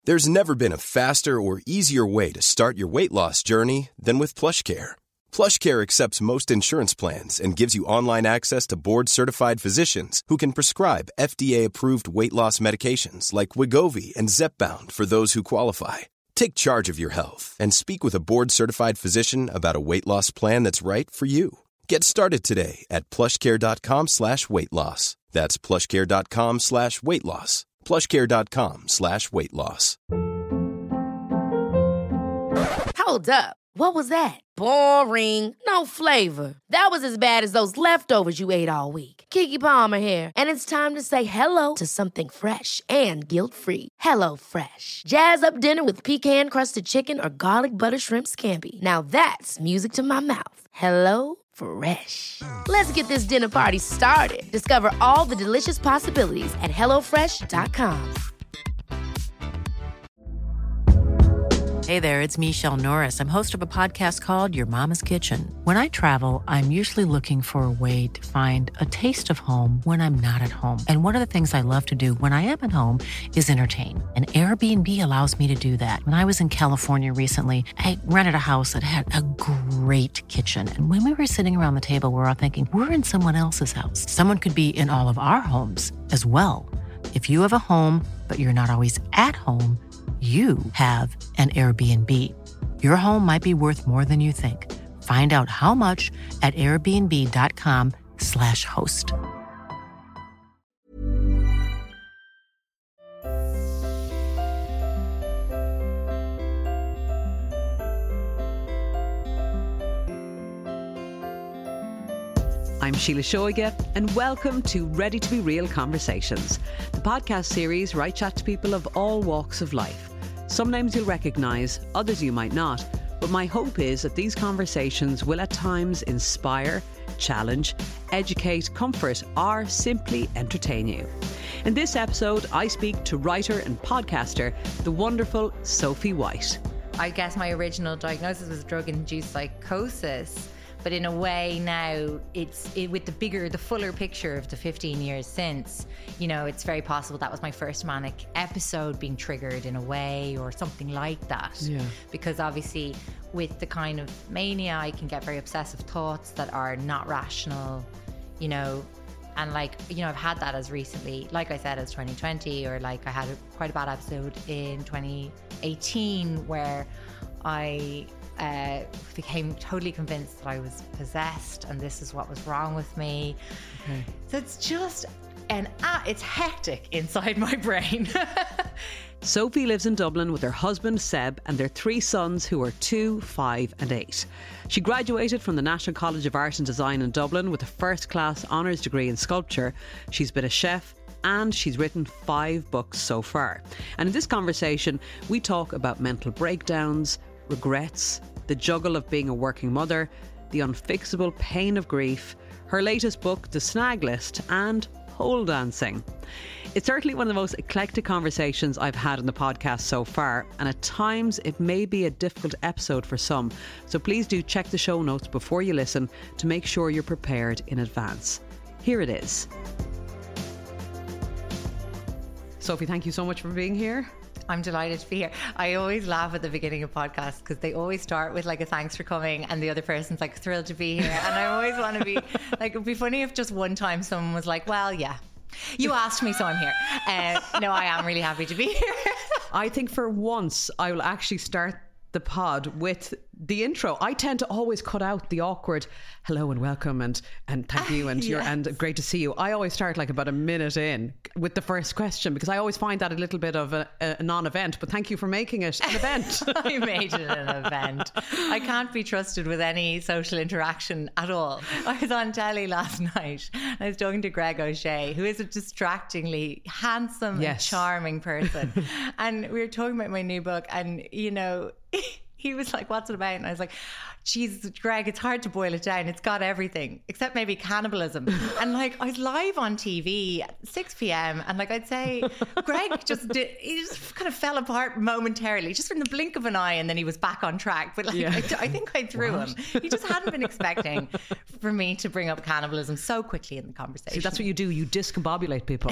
There's never been a faster or easier way to start your weight loss journey than with PlushCare. PlushCare accepts most insurance plans and gives you online access to board-certified physicians who can prescribe FDA-approved weight loss medications like Wegovy and Zepbound for those who qualify. Take charge of your health and speak with a board-certified physician about a weight loss plan that's right for you. Get started today at plushcare.com/weight loss. That's plushcare.com/weight loss. plushcare.com/weight loss. Hold up. What was that? Boring. No flavor. That was as bad as those leftovers you ate all week. Keke Palmer here, and it's time to say hello to something fresh and guilt-free. Hello Fresh. Jazz up dinner with pecan-crusted chicken or garlic butter shrimp scampi. Now that's music to my mouth. Hello Fresh. Let's get this dinner party started. Discover all the delicious possibilities at hellofresh.com. Hey there, it's Michelle Norris. I'm host of a podcast called Your Mama's Kitchen. When I travel, I'm usually looking for a way to find a taste of home when I'm not at home. And one of the things I love to do when I am at home is entertain. And Airbnb allows me to do that. When I was in California recently, I rented a house that had a great kitchen. And when we were sitting around the table, we were all thinking, we're in someone else's house. Someone could be in all of our homes as well. If you have a home, but you're not always at home, you have an Airbnb. Your home might be worth more than you think. Find out how much at airbnb.com/host. I'm Sheila Shoiga, and welcome to Ready to Be Real Conversations, the podcast series where I chat to people of all walks of life. Some names you'll recognise, others you might not, but my hope is that these conversations will at times inspire, challenge, educate, comfort, or simply entertain you. In this episode, I speak to writer and podcaster, the wonderful Sophie White. I guess my original diagnosis was drug-induced psychosis. But in a way now, with the fuller picture of the 15 years since, you know, it's very possible that was my first manic episode being triggered in a way or something like that. Yeah. Because obviously with the kind of mania, I can get very obsessive thoughts that are not rational, you know, and like, you know, I've had that as recently, like I said, as 2020, or like I had quite a bad episode in 2018 where I became totally convinced that I was possessed and this is what was wrong with me. Okay. So it's just it's hectic inside my brain. Sophie lives in Dublin with her husband Seb and their 3 sons who are 2, 5 and 8. She graduated from the National College of Art and Design in Dublin with a first-class honours degree in sculpture. She's been a chef and she's written 5 books so far. And in this conversation, we talk about mental breakdowns, regrets, the juggle of being a working mother, the unfixable pain of grief, her latest book, The Snag List, and pole dancing. It's certainly one of the most eclectic conversations I've had on the podcast so far, and at times it may be a difficult episode for some, so please do check the show notes before you listen to make sure you're prepared in advance. Here it is. Sophie, thank you so much for being here. I'm delighted to be here. I always laugh at the beginning of podcasts because they always start with like a thanks for coming and the other person's like thrilled to be here. And I always want to be like, it'd be funny if just one time someone was like, well, yeah, you asked me, so I'm here. No, I am really happy to be here. I think for once I will actually start the pod with the intro. I tend to always cut out the awkward hello and welcome and thank you and yes. and great to see you. I always start like about a minute in with the first question because I always find that a little bit of a non-event, but thank you for making it an event. I made it an event. I can't be trusted with any social interaction at all. I was on telly last night. I was talking to Greg O'Shea, who is a distractingly handsome and charming person. And we were talking about my new book and, you know, he was like, what's it about? And I was like, geez, Greg, it's hard to boil it down. It's got everything except maybe cannibalism. And like, I was live on TV at 6 p.m. and like, I'd say Greg he just kind of fell apart momentarily, just in the blink of an eye, and then he was back on track. But like, I think I threw him. He just hadn't been expecting for me to bring up cannibalism so quickly in the conversation. See, that's what you do. You discombobulate people.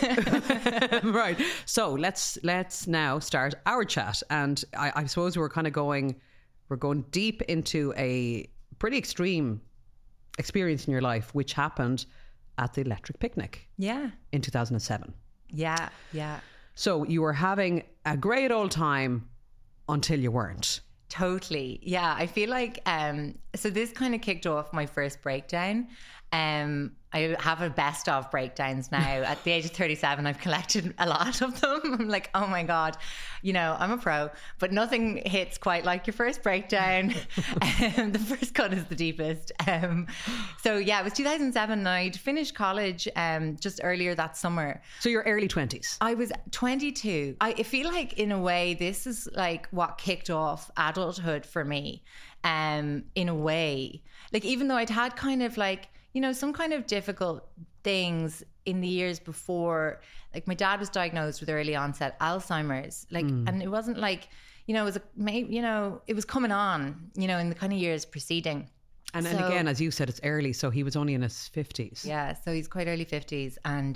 Right. So let's now start our chat. And I suppose we're going deep into a pretty extreme experience in your life, which happened at the Electric Picnic. Yeah. In 2007. Yeah. So you were having a great old time until you weren't. Totally. Yeah. I feel like, so this kind of kicked off my first breakdown. I have a best of breakdowns now. At the age of 37, I've collected a lot of them. I'm like, oh my God, I'm a pro, but nothing hits quite like your first breakdown. The first cut is the deepest. So yeah, it was 2007. I'd finished college just earlier that summer. So you're early 20s. I was 22. I feel like in a way, this is like what kicked off adulthood for me. In a way, like, even though I'd had kind of like, some kind of difficult things in the years before, like my dad was diagnosed with early onset Alzheimer's, like, and it wasn't like, it was it was coming on, in the kind of years preceding. And again, as you said, it's early, so he was only in his 50s. Yeah, so he's quite early 50s, and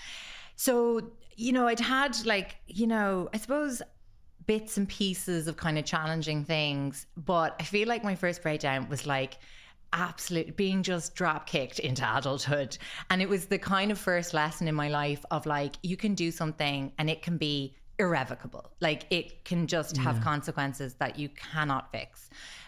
so I'd had like, I suppose bits and pieces of kind of challenging things, but I feel like my first breakdown was like absolute being just drop kicked into adulthood. And it was the kind of first lesson in my life of like, you can do something and it can be irrevocable. Like, it can just have consequences that you cannot fix.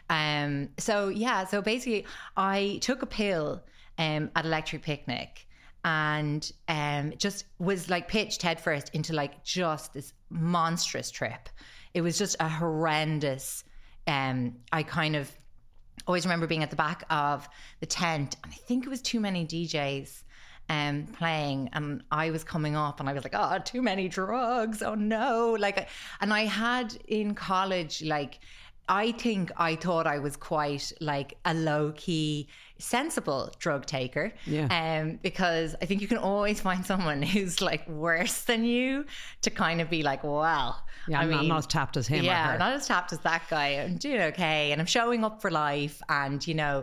So basically I took a pill at Electric Picnic, and just was like pitched headfirst into like just this monstrous trip. It was just a horrendous, I kind of always remember being at the back of the tent, and I think it was too many DJs playing, and I was coming up and I was like, oh, too many drugs, oh no. And I had in college, like, I think I thought I was quite like a low-key, sensible drug taker. Yeah. Because I think you can always find someone who's like worse than you to kind of be like, well, yeah, I'm not as tapped as him. Yeah, not as tapped as that guy. I'm doing okay, and I'm showing up for life, and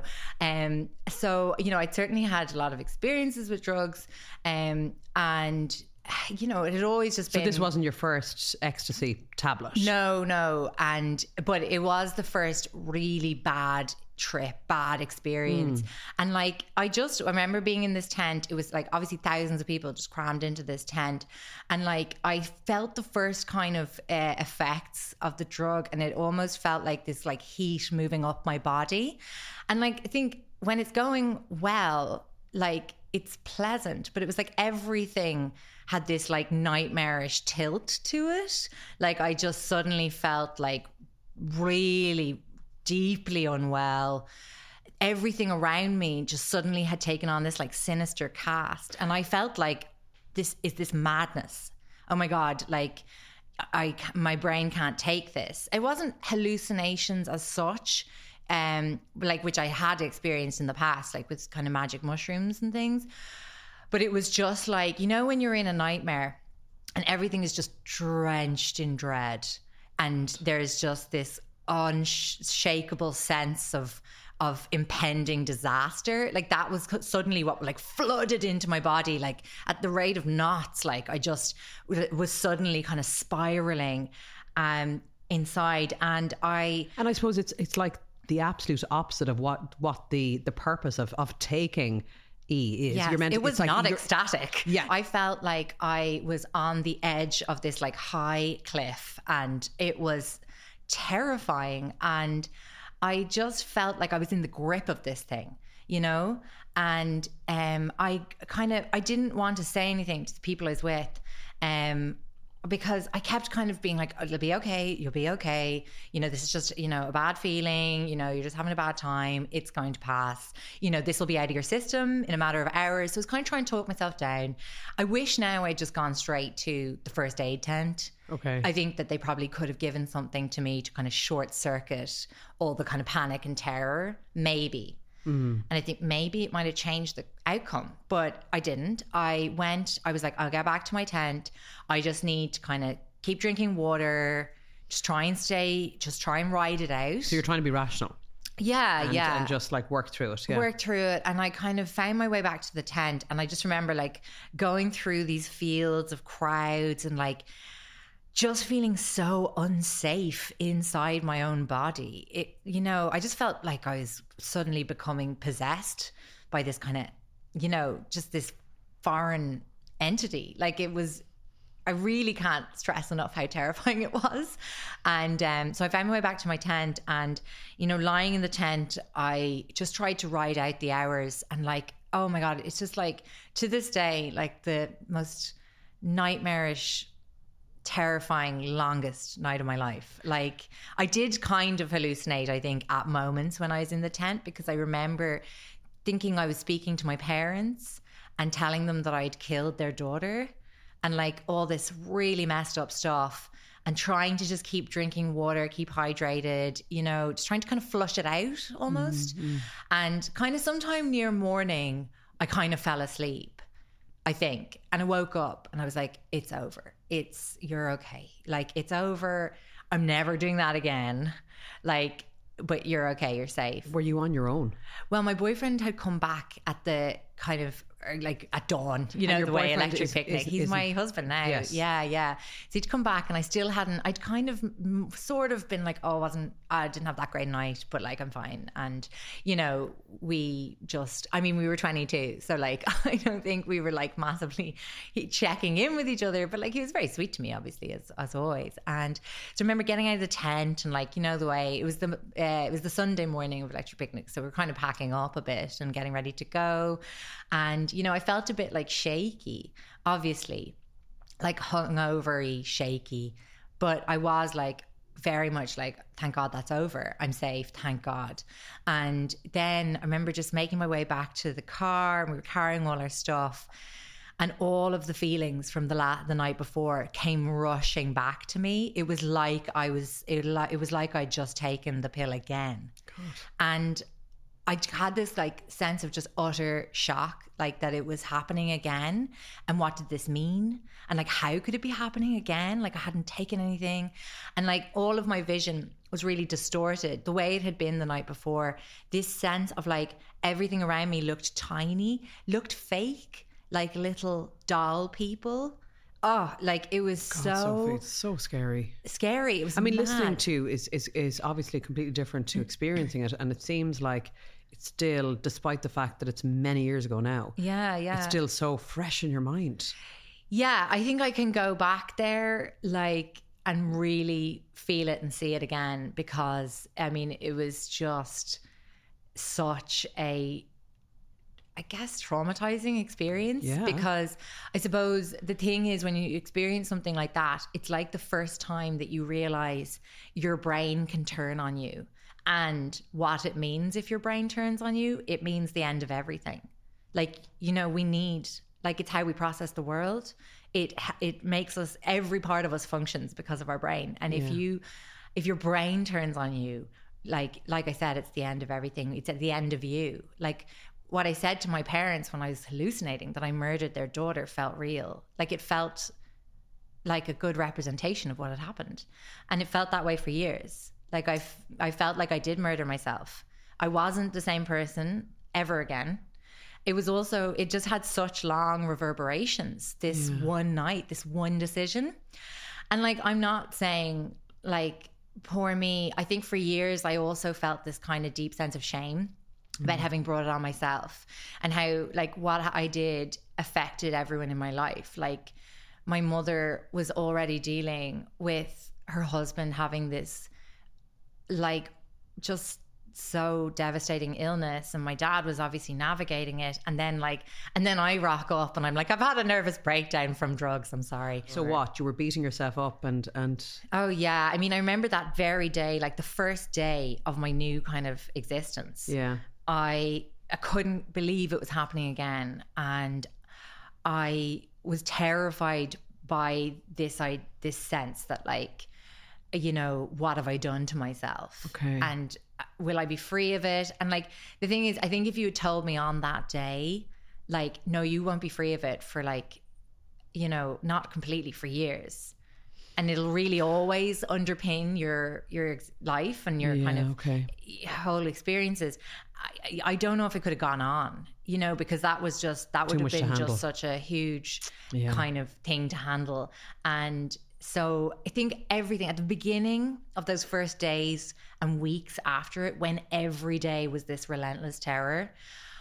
so I'd certainly had a lot of experiences with drugs, and it had always just been. So this wasn't your first ecstasy tablet? No. But it was the first really bad trip, bad experience. And like, I remember being in this tent. It was like obviously thousands of people just crammed into this tent. And like, I felt the first kind of effects of the drug, and it almost felt like this like heat moving up my body. And like, I think when it's going well, like, it's pleasant, but it was like everything had this like nightmarish tilt to it. Like, I just suddenly felt like really deeply unwell. Everything around me just suddenly had taken on this like sinister cast, and I felt like this madness. Oh my God, like my brain can't take this. It wasn't hallucinations as such, like, which I had experienced in the past, like with kind of magic mushrooms and things. But it was just like, when you're in a nightmare and everything is just drenched in dread, and there's just this unshakable sense of impending disaster. Like, that was suddenly what like flooded into my body, like at the rate of knots. Like, I just was suddenly kind of spiraling inside. And I suppose it's like the absolute opposite of what the purpose of taking E is. Yes, it was not ecstatic. Yeah. I felt like I was on the edge of this like high cliff, and it was terrifying. And I just felt like I was in the grip of this thing, and I didn't want to say anything to the people I was with, because I kept kind of being like, oh, you'll be okay. This is just, a bad feeling, you're just having a bad time. It's going to pass. This will be out of your system in a matter of hours. So I was kind of trying to talk myself down. I wish now I'd just gone straight to the first aid tent. Okay. I think that they probably could have given something to me to kind of short circuit all the kind of panic and terror, maybe. And I think maybe it might have changed the outcome, but I didn't. I was like, I'll get back to my tent. I just need to kind of keep drinking water, just try and ride it out. So you're trying to be rational. Yeah, And just like work through it. Yeah. Work through it. And I kind of found my way back to the tent. And I just remember like going through these fields of crowds and like just feeling so unsafe inside my own body. I just felt like I was suddenly becoming possessed by this kind of, just this foreign entity. Like I really can't stress enough how terrifying it was. And so I found my way back to my tent and, lying in the tent, I just tried to ride out the hours and like, oh my God, it's just like to this day, like the most nightmarish, terrifying, longest night of my life. Like I did kind of hallucinate, I think, at moments when I was in the tent, because I remember thinking I was speaking to my parents and telling them that I'd killed their daughter and like all this really messed up stuff, and trying to just keep drinking water, keep hydrated, just trying to kind of flush it out almost. And kind of sometime near morning, I kind of fell asleep, I think. And I woke up and I was like, it's over. You're okay. Like, it's over. I'm never doing that again. Like, but you're okay. You're safe. Were you on your own? Well, my boyfriend had come back at the kind of like at dawn, the way Electric Picnic. He's my husband now. Yes. Yeah. So he'd come back and I still hadn't, I'd kind of sort of been like, I didn't have that great night, but like, I'm fine. And, we were 22. So like, I don't think we were like massively checking in with each other, but like, he was very sweet to me, obviously, as always. And so I remember getting out of the tent and like, the way it was the Sunday morning of Electric Picnic. So we're kind of packing up a bit and getting ready to go. And, I felt a bit like shaky, obviously, like hungover-y, shaky. But I was like, very much like, thank God that's over. I'm safe, thank God. And then I remember just making my way back to the car, and we were carrying all our stuff. And all of the feelings from the night before came rushing back to me. It was like it was like I'd just taken the pill again. God. And I had this like sense of just utter shock, like that it was happening again. And what did this mean? And like, how could it be happening again? Like I hadn't taken anything. And like all of my vision was really distorted the way it had been the night before. This sense of like everything around me looked tiny, looked fake, like little doll people. Oh, like it was Sophie, it's so scary. Scary. It was mad. Listening to is obviously completely different to experiencing it, and it seems like it's still, despite the fact that it's many years ago now. Yeah. It's still so fresh in your mind. Yeah, I think I can go back there, like, and really feel it and see it again, because it was just such a, I guess, traumatizing experience. Yeah. Because I suppose the thing is, when you experience something like that, it's like the first time that you realize your brain can turn on you. And what it means if your brain turns on you, it means the end of everything. Like, we need, like, it's how we process the world. It makes us, every part of us functions because of our brain. And if your brain turns on you, like I said, it's the end of everything. It's at the end of you. Like, what I said to my parents when I was hallucinating that I murdered their daughter felt real. Like, it felt like a good representation of what had happened. And it felt that way for years. Like, I felt like I did murder myself. I wasn't the same person ever again. It was also, it just had such long reverberations, this one night, this one decision. And like, I'm not saying like, poor me. I think for years, I also felt this kind of deep sense of shame about having brought it on myself, and how like what I did affected everyone in my life. Like, my mother was already dealing with her husband having this like just so devastating illness, and my dad was obviously navigating it, and then I rock up and I'm like, I've had a nervous breakdown from drugs, I'm sorry. So what, you were beating yourself up and oh yeah, I remember that very day, like the first day of my new kind of existence. Yeah, I couldn't believe it was happening again, and I was terrified by this sense that like, you know, what have I done to myself? Okay. And will I be free of it? And like, the thing is, I think if you had told me on that day, like, no, you won't be free of it for like, you know, not completely, for years. And it'll really always underpin your life and your kind of whole experiences. I don't know if it could have gone on, you know, because that would have been just such a huge kind of thing to handle. And so I think everything at the beginning of those first days and weeks after it, when every day was this relentless terror,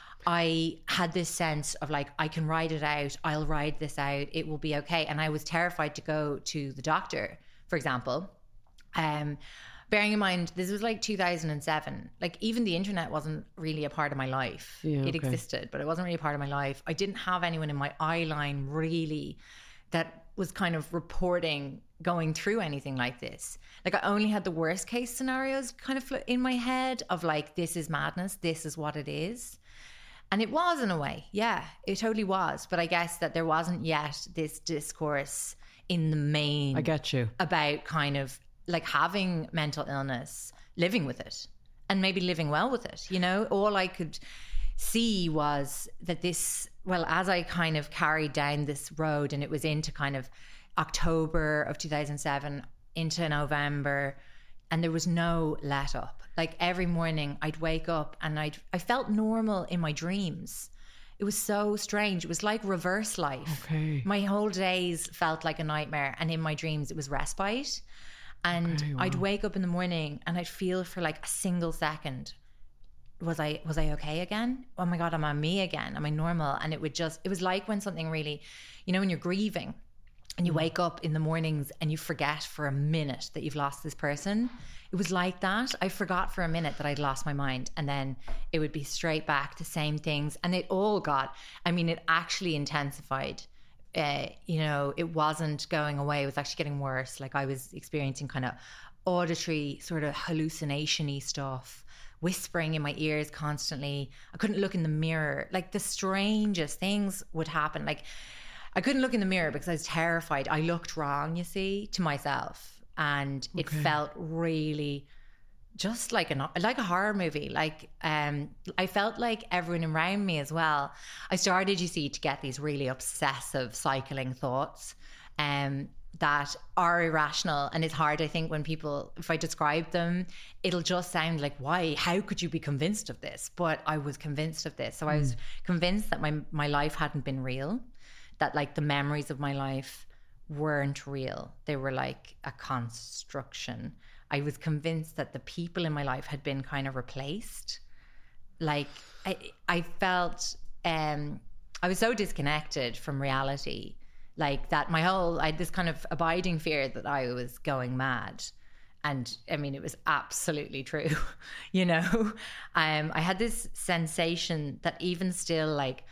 I had this sense of like, I can ride it out. I'll ride this out. It will be okay. And I was terrified to go to the doctor, for example. Bearing in mind, this was like 2007. Like, even the internet wasn't really a part of my life. It existed, but it wasn't really a part of my life. I didn't have anyone in my eye line really that was kind of reporting going through anything like this. Like, I only had the worst case scenarios kind of in my head of like, this is madness. This is what it is. And it was, in a way. Yeah, it totally was. But I guess that there wasn't yet this discourse in the main. I get you. About kind of like having mental illness, living with it, and maybe living well with it. You know, all I could see was that this, well, as I kind of carried down this road, and it was into kind of October of 2007 into November, and there was no let up. Like, every morning I'd wake up and I felt normal in my dreams. It was so strange. It was like reverse life. Okay. My whole days felt like a nightmare, and in my dreams it was respite. And I'd wake up in the morning and I'd feel for like a single second, was I okay again? Oh my God, am I me again? Am I normal? And it was like when something really, you know, when you're grieving and you wake up in the mornings and you forget for a minute that you've lost this person. It was like that. I forgot for a minute that I'd lost my mind, and then it would be straight back to same things. And it actually intensified. You know, it wasn't going away. It was actually getting worse. Like, I was experiencing kind of auditory sort of hallucination-y stuff, whispering in my ears constantly. I couldn't look in the mirror. Like, the strangest things would happen. Like, I couldn't look in the mirror because I was terrified. I looked wrong, you see, to myself. And it felt really just like a horror movie. Like, I felt like everyone around me as well. I started, you see, to get these really obsessive cycling thoughts that are irrational. And it's hard, I think, when people, if I describe them, it'll just sound like, why? How could you be convinced of this? But I was convinced of this. So I was convinced that my life hadn't been real, that like the memories of my life weren't real. They were like a construction. I was convinced that the people in my life had been kind of replaced. Like, I felt I was so disconnected from reality, like that I had this kind of abiding fear that I was going mad. And I mean, it was absolutely true, you know. I had this sensation that even still, like,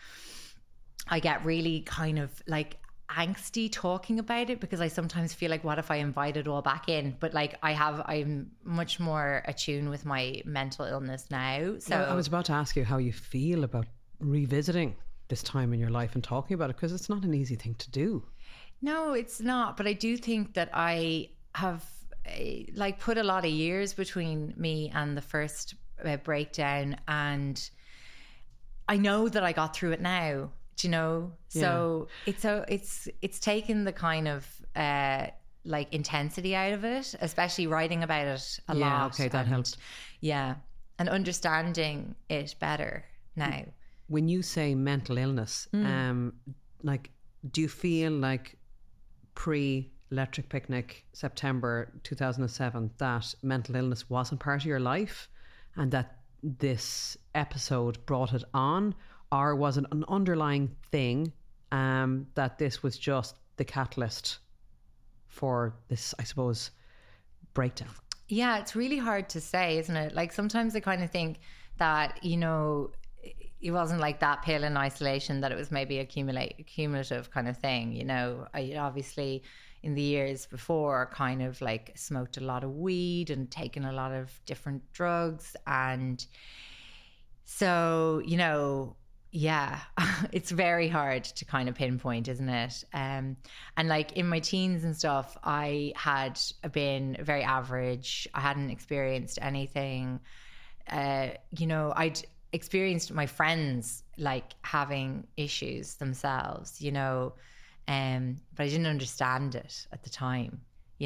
I get really kind of like angsty talking about it, because I sometimes feel like, what if I invite it all back in? But like, I'm much more attuned with my mental illness now. So I was about to ask you how you feel about revisiting this time in your life and talking about it, because it's not an easy thing to do. No, it's not. But I do think that I have like put a lot of years between me and the first breakdown, and I know that I got through it now. You know, so it's taken the kind of like intensity out of it, especially writing about it a lot. Okay, that helps. Yeah, and understanding it better now. When you say mental illness, like, do you feel like pre-Electric Picnic, September 2007, that mental illness wasn't part of your life, and that this episode brought it on? Or was it an underlying thing that this was just the catalyst for this, I suppose, breakdown? Yeah, it's really hard to say, isn't it? Like, sometimes I kind of think that, you know, it wasn't like that pill in isolation, that it was maybe a cumulative kind of thing. You know, I obviously in the years before kind of like smoked a lot of weed and taken a lot of different drugs. And so, you know, Yeah, it's very hard to kind of pinpoint, isn't it? And like in my teens and stuff, I had been very average. I hadn't experienced anything. I'd experienced my friends like having issues themselves, but I didn't understand it at the time,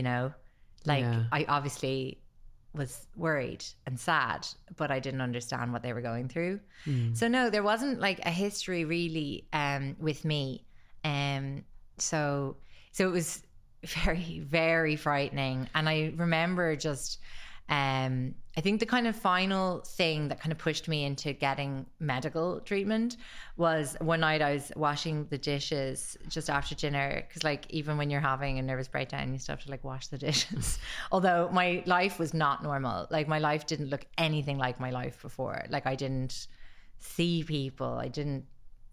I obviously was worried and sad, but I didn't understand what they were going through. So no, there wasn't like a history really with me. So it was very, very frightening. And I remember just I think the kind of final thing that kind of pushed me into getting medical treatment was one night I was washing the dishes just after dinner, because like even when you're having a nervous breakdown you still have to like wash the dishes. Although my life was not normal, like my life didn't look anything like my life before. Like I didn't see people, I didn't,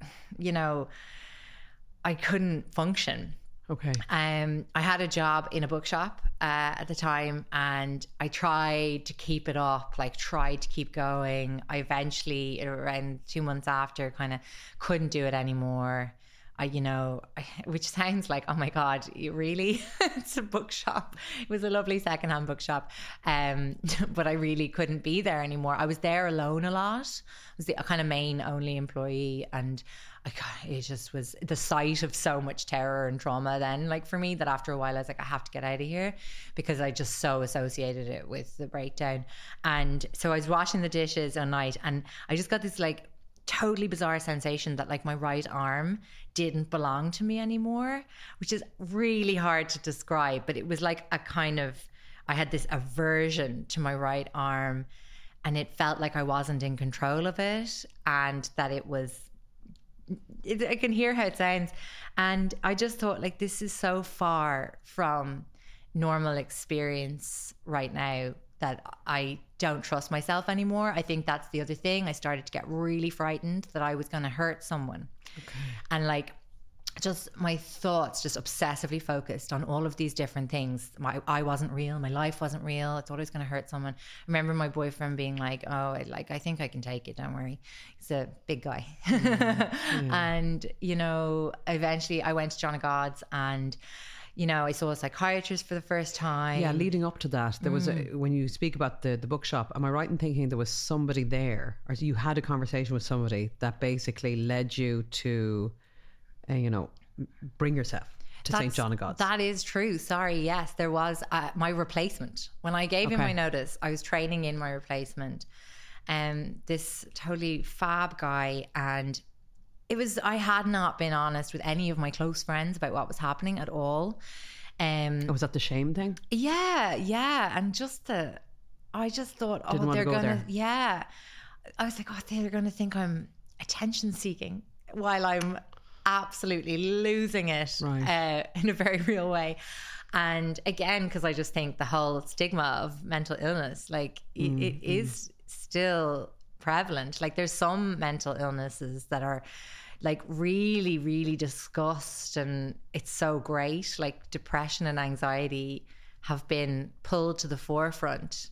I couldn't function. Okay. I had a job in a bookshop at the time, and I tried to keep it up, tried to keep going. I eventually, around 2 months after, kind of couldn't do it anymore. Which sounds like, oh my God, really? It's a bookshop. It was a lovely secondhand bookshop. But I really couldn't be there anymore. I was there alone a lot. I was the kind of main only employee, and it just was the sight of so much terror and trauma then, like for me, that after a while I was like, I have to get out of here, because I just so associated it with the breakdown. And so I was washing the dishes one night, and I just got this like totally bizarre sensation that like my right arm didn't belong to me anymore, which is really hard to describe, but it was like a kind of, I had this aversion to my right arm, and it felt like I wasn't in control of it, and that I can hear how it sounds. And I just thought, like, this is so far from normal experience right now that I don't trust myself anymore. I think that's the other thing. I started to get really frightened that I was going to hurt someone. Okay. And like, just my thoughts just obsessively focused on all of these different things. I wasn't real. My life wasn't real. I thought I was going to hurt someone. I remember my boyfriend being like, oh, I think I can take it. Don't worry. He's a big guy. And, eventually I went to John of God's, and, I saw a psychiatrist for the first time. Yeah, leading up to that, there was when you speak about the bookshop, am I right in thinking there was somebody there, or you had a conversation with somebody that basically led you to bring yourself to St. John of God's? That is true. Sorry. Yes, there was my replacement. When I gave him my notice, I was training in my replacement. This totally fab guy. And I had not been honest with any of my close friends about what was happening at all. Was that the shame thing? Yeah. And I just thought, they're going to, yeah. I was like, they're going to think I'm attention seeking while I'm absolutely losing it, right, in a very real way. And again, because I just think the whole stigma of mental illness, like it is still prevalent. Like there's some mental illnesses that are like really, really discussed, and it's so great. Like depression and anxiety have been pulled to the forefront.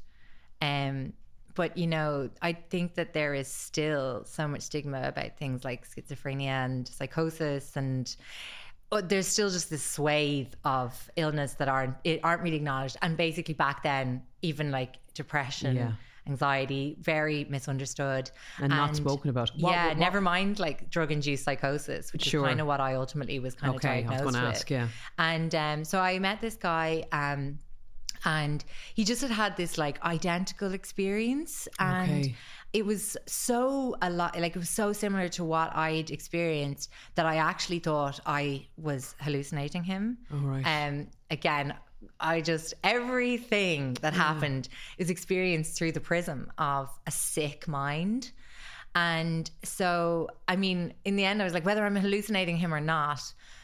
But, I think that there is still so much stigma about things like schizophrenia and psychosis, and there's still just this swathe of illness that aren't really acknowledged. And basically back then, even like depression, anxiety, very misunderstood. And not spoken about. What? Never mind like drug-induced psychosis, which is kind of what I ultimately was kind of diagnosed with. I was going to ask, yeah. And so I met this guy, and he just had this like identical experience, and it was it was so similar to what I'd experienced that I actually thought I was hallucinating him. Oh, right. Again, everything that happened is experienced through the prism of a sick mind. And so, I mean, in the end, I was like, whether I'm hallucinating him or not,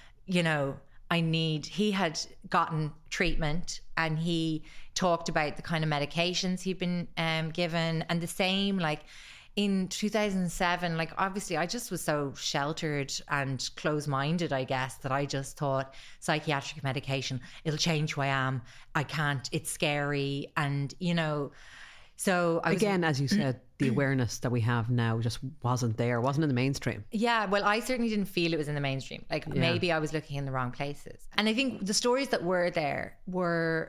he had gotten treatment, and he talked about the kind of medications he'd been given, and the same, like in 2007, like obviously I just was so sheltered and close-minded, I guess, that I just thought psychiatric medication, it'll change who I am. I can't, it's scary. And, So again, as you said, the awareness that we have now just wasn't in the mainstream. Yeah, well, I certainly didn't feel it was in the mainstream. Like maybe I was looking in the wrong places. And I think the stories that were there were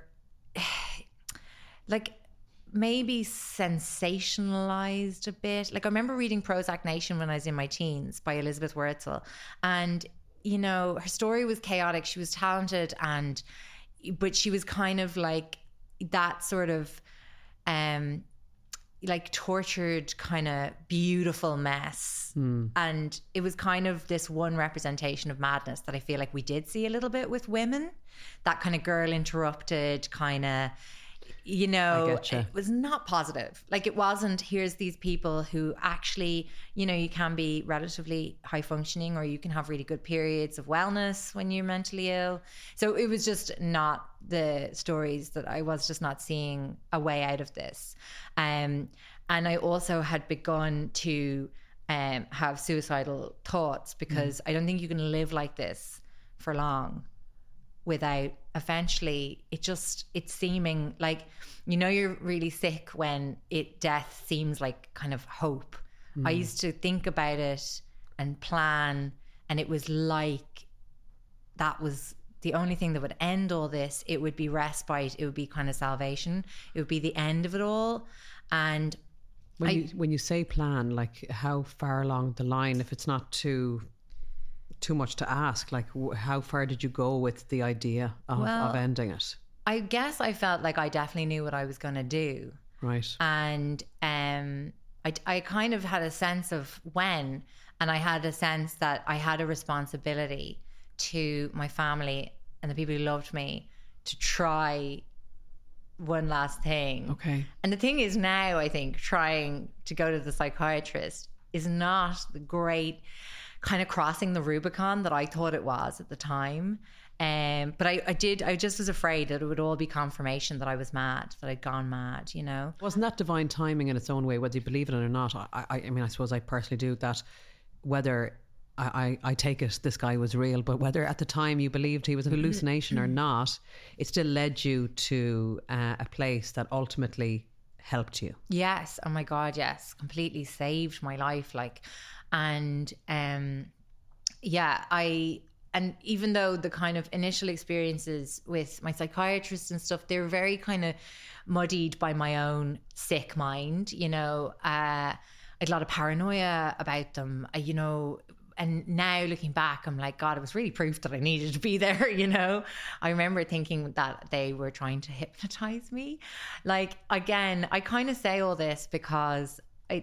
like maybe sensationalized a bit. Like I remember reading Prozac Nation when I was in my teens by Elizabeth Wurtzel. And, you know, her story was chaotic. She was talented but she was kind of like that sort of like tortured kind of beautiful mess. And it was kind of this one representation of madness that I feel like we did see a little bit with women, that kind of girl interrupted kind of, you know, it was not positive. Like it wasn't, here's these people who actually, you know, you can be relatively high functioning or you can have really good periods of wellness when you're mentally ill. So it was just not the stories that I was just not seeing a way out of this. And I also had begun to have suicidal thoughts because I don't think you can live like this for long without eventually it's seeming like, you know, you're really sick when death seems like kind of hope. I used to think about it and plan, and it was like that was the only thing that would end all this. It would be respite. It would be kind of salvation. It would be the end of it all. And when you say plan, like how far along the line, if it's not too much to ask, like how far did you go with the idea of ending it? I guess I felt like I definitely knew what I was going to do. Right. And I kind of had a sense of when, and I had a sense that I had a responsibility to my family and the people who loved me to try one last thing. Okay. And the thing is now, I think trying to go to the psychiatrist is not the great kind of crossing the Rubicon that I thought it was at the time. But I just was afraid that it would all be confirmation that I was mad, that I'd gone mad, you know. Wasn't that divine timing in its own way, whether you believe it or not? I mean, I suppose I personally do that, whether I take it this guy was real, but whether at the time you believed he was a hallucination or not, it still led you to a place that ultimately helped you. Yes. Oh my God, yes. Completely saved my life. Like, and and even though the kind of initial experiences with my psychiatrist and stuff, they were very kind of muddied by my own sick mind, you know. I had a lot of paranoia about them, you know. And now looking back, I'm like, God, it was really proof that I needed to be there, you know. I remember thinking that they were trying to hypnotize me. Like, again, I kind of say all this because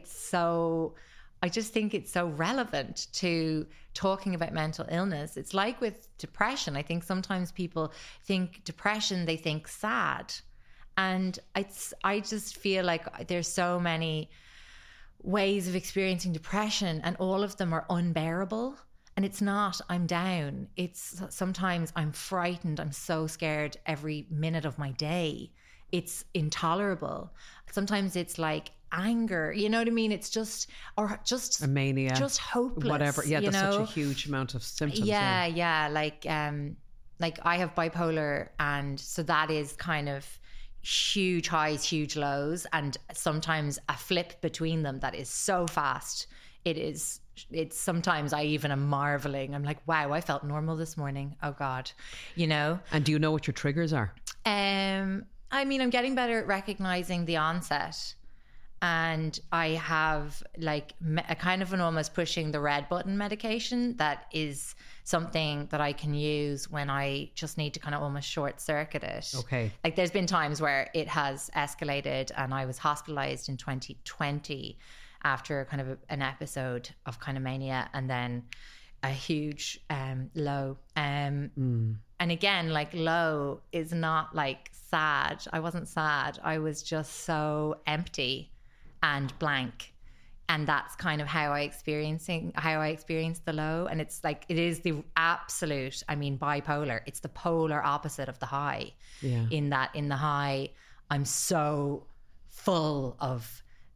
I just think it's so relevant to talking about mental illness. It's like with depression. I think sometimes people think depression, they think sad. And I just feel like there's so many ways of experiencing depression and all of them are unbearable. And it's not, I'm down. It's sometimes I'm frightened. I'm so scared every minute of my day. It's intolerable. Sometimes it's like anger, you know what I mean? It's just a mania, just hopeless, whatever. Yeah, there's such a huge amount of symptoms. Yeah. Like I have bipolar, and so that is kind of huge highs, huge lows, and sometimes a flip between them that is so fast. It's sometimes I even am marveling. I'm like, wow, I felt normal this morning. Oh God, you know. And do you know what your triggers are? I mean, I'm getting better at recognizing the onset. And I have like a kind of an almost pushing the red button medication that is something that I can use when I just need to kind of almost short circuit it. Okay. Like there's been times where it has escalated and I was hospitalized in 2020 after kind of an episode of kind of mania and then a huge low. And again, like low is not like sad. I wasn't sad. I was just so empty and blank, and that's kind of how I experienced the low. And it's like it is the absolute, I mean, bipolar. It's the polar opposite of the high. Yeah. In the high, I'm so full of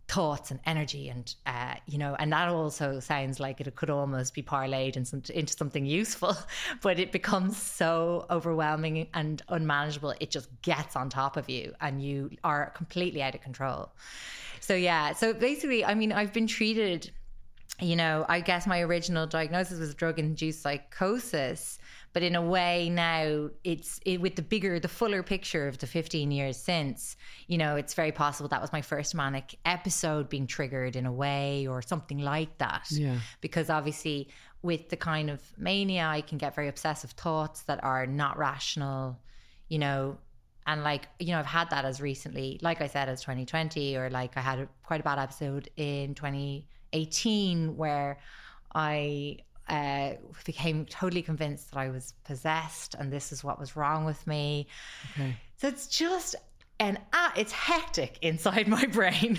thoughts and energy and and that also sounds like it could almost be parlayed into something useful, but it becomes so overwhelming and unmanageable. It just gets on top of you and you are completely out of control. So basically, I mean, I've been treated, I guess my original diagnosis was drug-induced psychosis, but in a way now with the fuller picture of the 15 years since, it's very possible that was my first manic episode being triggered in a way or something like that. Yeah. Because obviously with the kind of mania, I can get very obsessive thoughts that are not rational, and I've had that as recently, like I said, as 2020, or like I had quite a bad episode in 2018 where I became totally convinced that I was possessed and this is what was wrong with me. Okay. So it's just it's hectic inside my brain.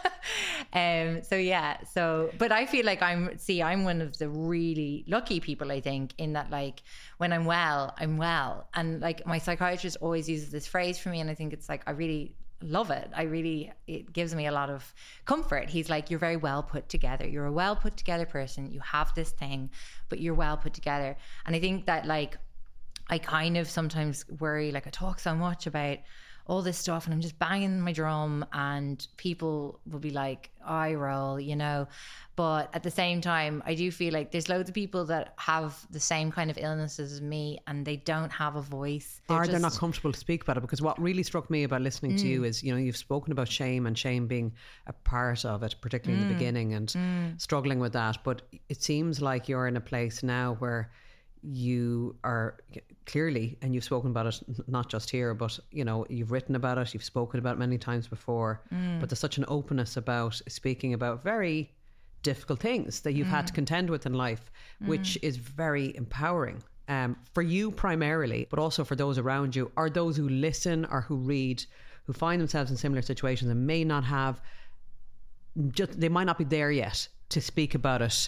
But I feel like I'm one of the really lucky people, I think, in that like when I'm well, I'm well. And like my psychiatrist always uses this phrase for me, and I think it's like I really love it. It gives me a lot of comfort. He's like, you're very well put together. You're a well put together person. You have this thing, but you're well put together. And I think that like, I kind of sometimes worry, like I talk so much about all this stuff and I'm just banging my drum and people will be like, eye roll, but at the same time, I do feel like there's loads of people that have the same kind of illnesses as me and they don't have a voice. They're not comfortable to speak about it. Because what really struck me about listening to you is, you've spoken about shame and shame being a part of it, particularly in the beginning and struggling with that. But it seems like you're in a place now where you are clearly, and you've spoken about it not just here, but you've written about it, you've spoken about it many times before, but there's such an openness about speaking about very difficult things that you've had to contend with in life, which is very empowering for you primarily, but also for those around you, or those who listen or who read, who find themselves in similar situations and may not have they might not be there yet to speak about it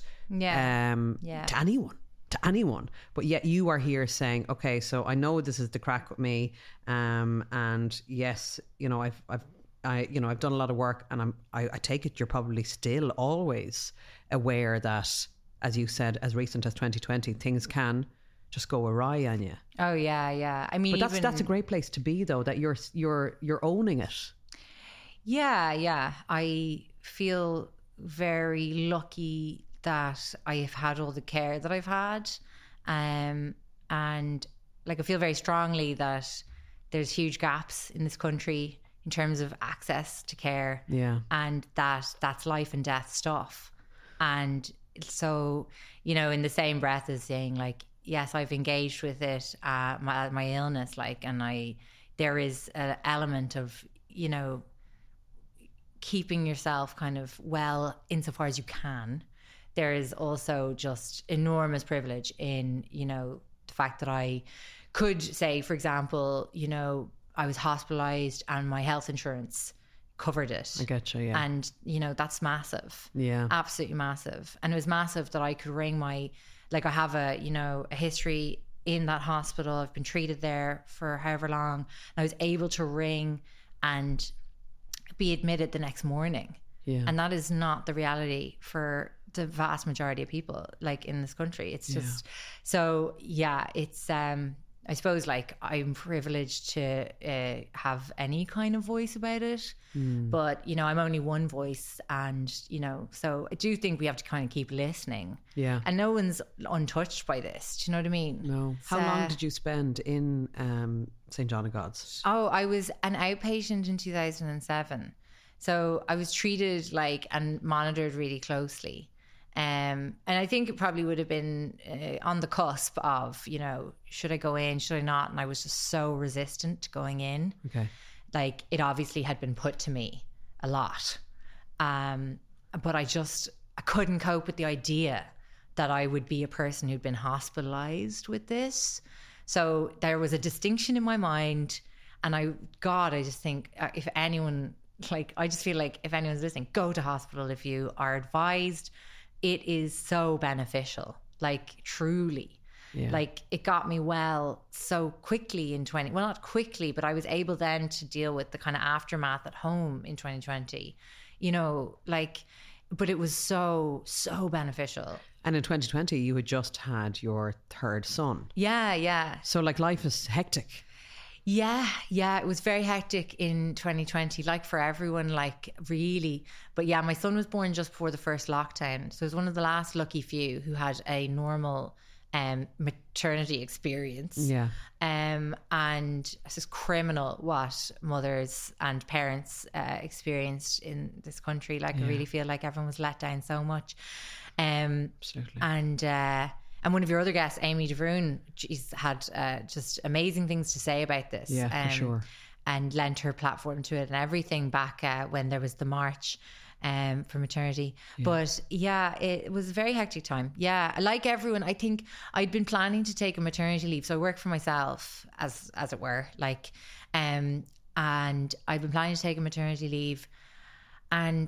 to anyone, but yet you are here saying, okay, so I know this is the crack with me, and yes, I've done a lot of work, and I take it you're probably still always aware that, as you said, as recent as 2020, things can just go awry on you. Oh yeah. I mean, but that's a great place to be, though, that you're owning it. Yeah. I feel very lucky that I have had all the care that I've had, and like I feel very strongly that there's huge gaps in this country in terms of access to care, and that's life and death stuff. And so, in the same breath as saying like, yes, I've engaged with it, my illness, like, and there is an element of keeping yourself kind of well insofar as you can. There is also just enormous privilege in, the fact that I could say, for example, I was hospitalized and my health insurance covered it. I get you, yeah. And, that's massive. Yeah. Absolutely massive. And it was massive that I could ring I have a history in that hospital. I've been treated there for however long. And I was able to ring and be admitted the next morning. Yeah. And that is not the reality for the vast majority of people, like, in this country. It's just, it's, I suppose, like, I'm privileged to have any kind of voice about it, but, I'm only one voice, and, so I do think we have to kind of keep listening. Yeah. And no one's untouched by this. Do you know what I mean? No. How long did you spend in St. John of God's? Oh, I was an outpatient in 2007. So I was treated and monitored really closely. And I think it probably would have been on the cusp of, should I go in, should I not? And I was just so resistant to going in. Okay. Like, it obviously had been put to me a lot. But I couldn't cope with the idea that I would be a person who'd been hospitalized with this. So there was a distinction in my mind. And I just think if anyone, I just feel like if anyone's listening, go to hospital if you are advised. It is so beneficial, truly. Yeah. Like it got me well so quickly in well, not quickly, but I was able then to deal with the kind of aftermath at home in 2020, you know, like, but it was so beneficial. And in 2020, you had just had your third son. Yeah. So like life is hectic. Yeah, it was very hectic in 2020, like for everyone, like really. But yeah, my son was born just before the first lockdown. So it was one of the last lucky few who had a normal maternity experience. Yeah. And it's just criminal what mothers and parents experienced in this country. Like I really feel like everyone was let down so much. Absolutely. And one of your other guests, Amy DeVroon, she's had just amazing things to say about this. Yeah, for sure. And lent her platform to it and everything back when there was the march for maternity. Yeah. But yeah, it was a very hectic time. Yeah, like everyone, I think I'd been planning to take a maternity leave. So I work for myself, as it were. Like, and I'd been planning to take a maternity leave. And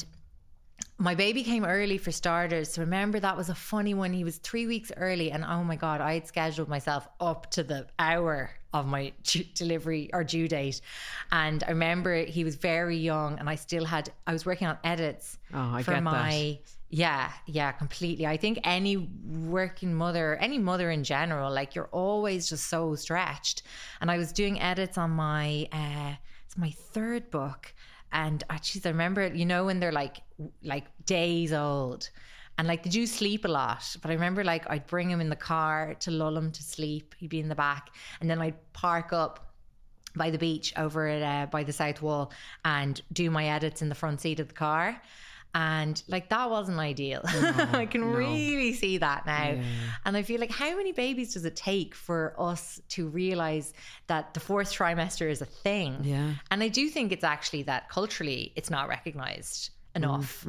my baby came early for starters. So remember, that was a funny one. He was 3 weeks early, and oh my God, I had scheduled myself up to the hour of my delivery or due date. And I remember he was very young, and I was working on edits for my... Yeah, completely. I think any working mother, any mother in general, like you're always just so stretched. And I was doing edits on my, it's my third book. And I remember, you know, when they're like days old, and like, did you sleep a lot? But I remember like I'd bring him in the car to lull him to sleep. He'd be in the back, and then I'd park up by the beach over at by the South Wall and do my edits in the front seat of the car. And like, that wasn't ideal. I can really see that now. Yeah. And I feel like, how many babies does it take for us to realize that the fourth trimester is a thing? Yeah. And I do think it's actually that culturally it's not recognized enough.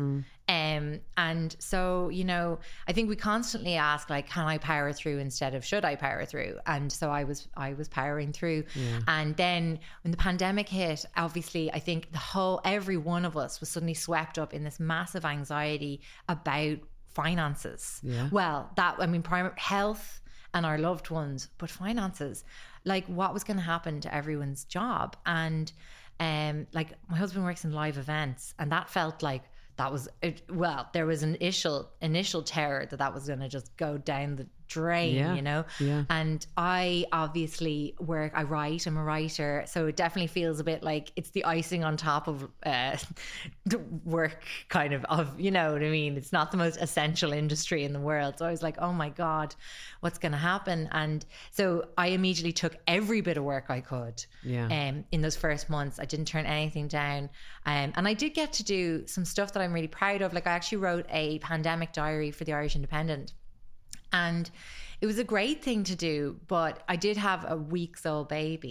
And so, you know, I think we constantly ask, like, can I power through instead of should I power through? And so I was powering through. Yeah. And then when the pandemic hit, obviously, I think every one of us was suddenly swept up in this massive anxiety about finances. Yeah. Well, health and our loved ones, but finances, like what was going to happen to everyone's job. And like my husband works in live events, and that felt like that was it. Well, there was an initial terror that was going to just go down the drain, you know. Yeah. And I obviously I'm a writer, so it definitely feels a bit like it's the icing on top of the work, kind of, you know what I mean. It's not the most essential industry in the world, so I was like, oh my God, what's going to happen? And so I immediately took every bit of work I could. In those first months, I didn't turn anything down, and I did get to do some stuff that I'm really proud of. Like, I actually wrote a pandemic diary for the Irish Independent. And it was a great thing to do, but I did have a weeks-old baby.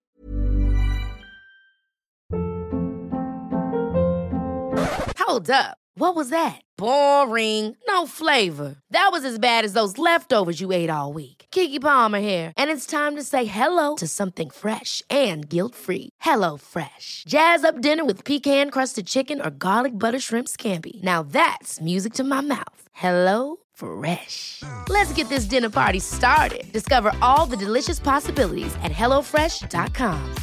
Hold up. What was that? Boring. No flavor. That was as bad as those leftovers you ate all week. Keke Palmer here. And it's time to say hello to something fresh and guilt-free. Hello Fresh. Jazz up dinner with pecan-crusted chicken or garlic butter shrimp scampi. Now that's music to my mouth. Hello Fresh. Let's get this dinner party started. Discover all the delicious possibilities at HelloFresh.com.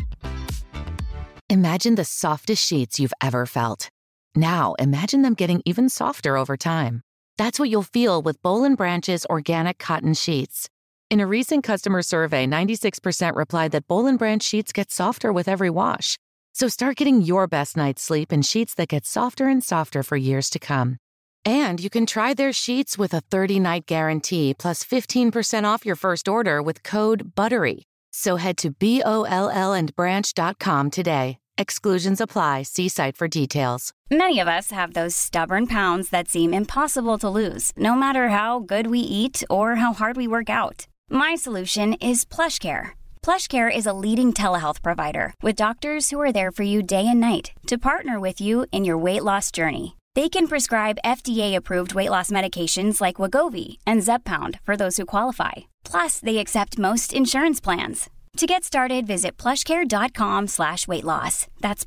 Imagine the softest sheets you've ever felt. Now imagine them getting even softer over time. That's what you'll feel with Boll & Branch's organic cotton sheets. In a recent customer survey, 96% replied that Boll & Branch sheets get softer with every wash. So start getting your best night's sleep in sheets that get softer and softer for years to come. And you can try their sheets with a 30-night guarantee plus 15% off your first order with code BUTTERY. So head to BOLLandbranch.com today. Exclusions apply. See site for details. Many of us have those stubborn pounds that seem impossible to lose, no matter how good we eat or how hard we work out. My solution is PlushCare. PlushCare is a leading telehealth provider with doctors who are there for you day and night to partner with you in your weight loss journey. They can prescribe FDA-approved weight loss medications like Wegovy and Zepbound for those who qualify. Plus, they accept most insurance plans. To get started, visit plushcare.com/weightloss. That's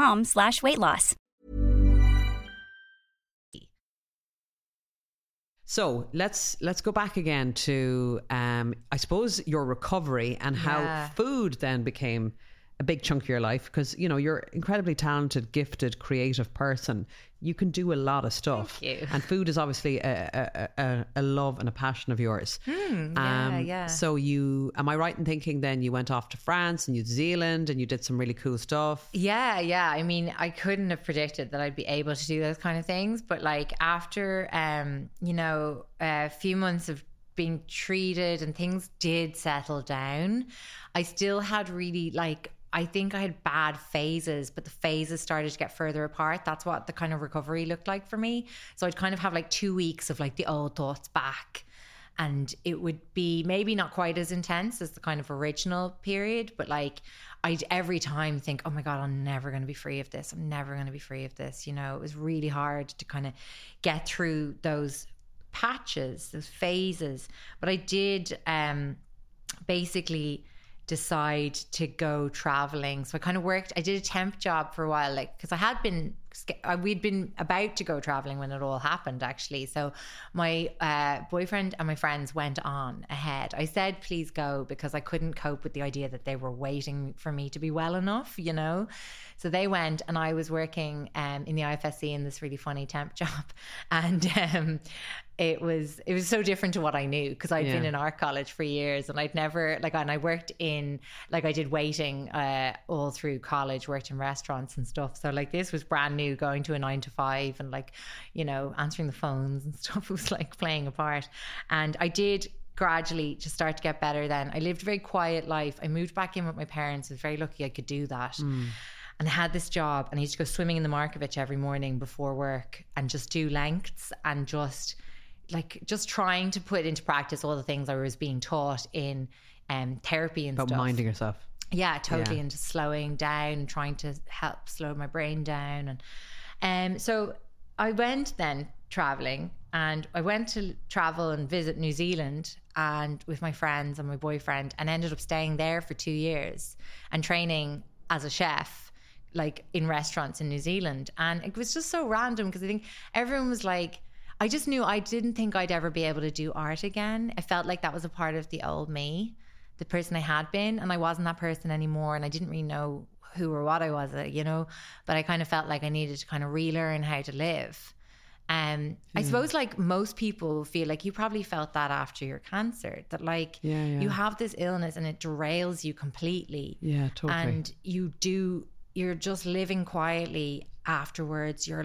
plushcare.com/weightloss. So let's go back again to, I suppose, your recovery and how food then became a big chunk of your life, because you're incredibly talented, gifted, creative person. You can do a lot of stuff. Thank you. And food is obviously a love and a passion of yours. Yeah. So am I right in thinking then you went off to France and New Zealand and you did some really cool stuff? Yeah. I mean, I couldn't have predicted that I'd be able to do those kind of things. But like after, a few months of being treated and things did settle down, I still had really I think I had bad phases, but the phases started to get further apart. That's what the kind of recovery looked like for me. So I'd kind of have 2 weeks of the old thoughts back. And it would be maybe not quite as intense as the kind of original period, but I'd every time think, oh my God, I'm never going to be free of this. I'm never going to be free of this. It was really hard to kind of get through those patches, those phases. But I did basically decide to go traveling. So I kind of I did a temp job for a while, because we'd been about to go traveling when it all happened, actually. So my boyfriend and my friends went on ahead. I said, please go, because I couldn't cope with the idea that they were waiting for me to be well enough, So they went, and I was working in the IFSC in this really funny temp job. And it was so different to what I knew, because I'd been in art college for years, and I'd never and I worked in I did waiting all through college, worked in restaurants and stuff. So this was brand new, going to a 9 to 5 and answering the phones and stuff. It was playing a part. And I did gradually just start to get better then. I lived a very quiet life. I moved back in with my parents. I was very lucky I could do that. And I had this job, and I used to go swimming in the Markovich every morning before work and just do lengths and just trying to put into practice all the things I was being taught in therapy and about stuff. Minding yourself. Yeah, totally. And just slowing down and trying to help slow my brain down. And so I went then traveling, and I went to travel and visit New Zealand and with my friends and my boyfriend, and ended up staying there for 2 years and training as a chef in restaurants in New Zealand. And it was just so random, because I think everyone was I just knew I didn't think I'd ever be able to do art again. I felt like that was a part of the old me, the person I had been, and I wasn't that person anymore. And I didn't really know who or what I was, but I kind of felt like I needed to kind of relearn how to live. I suppose most people feel you probably felt that after your cancer, that you have this illness and it derails you completely. Yeah, totally. And you're just living quietly afterwards. You're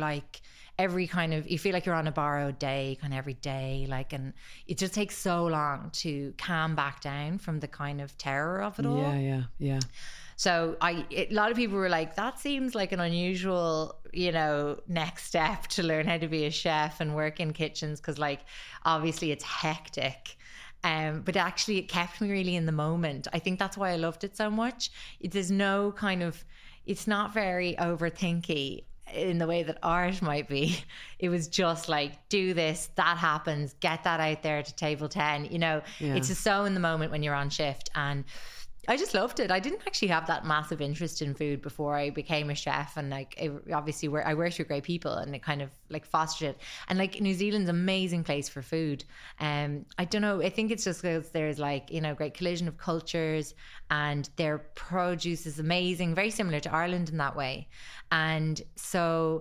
you feel like you're on a borrowed day kind of every day, and it just takes so long to calm back down from the kind of terror of it all. Yeah. So a lot of people were that seems like an unusual, next step to learn how to be a chef and work in kitchens, because obviously it's hectic. But actually it kept me really in the moment. I think that's why I loved it so much. There's no it's not very overthinky in the way that art might be. It was just do this, that happens, get that out there to table 10. It's just so in the moment when you're on shift. And I just loved it. I didn't actually have that massive interest in food before I became a chef, and obviously I worked with great people, and it kind of fostered it. And New Zealand's an amazing place for food. I don't know, I think it's just because there's great collision of cultures, and their produce is amazing, very similar to Ireland in that way. And so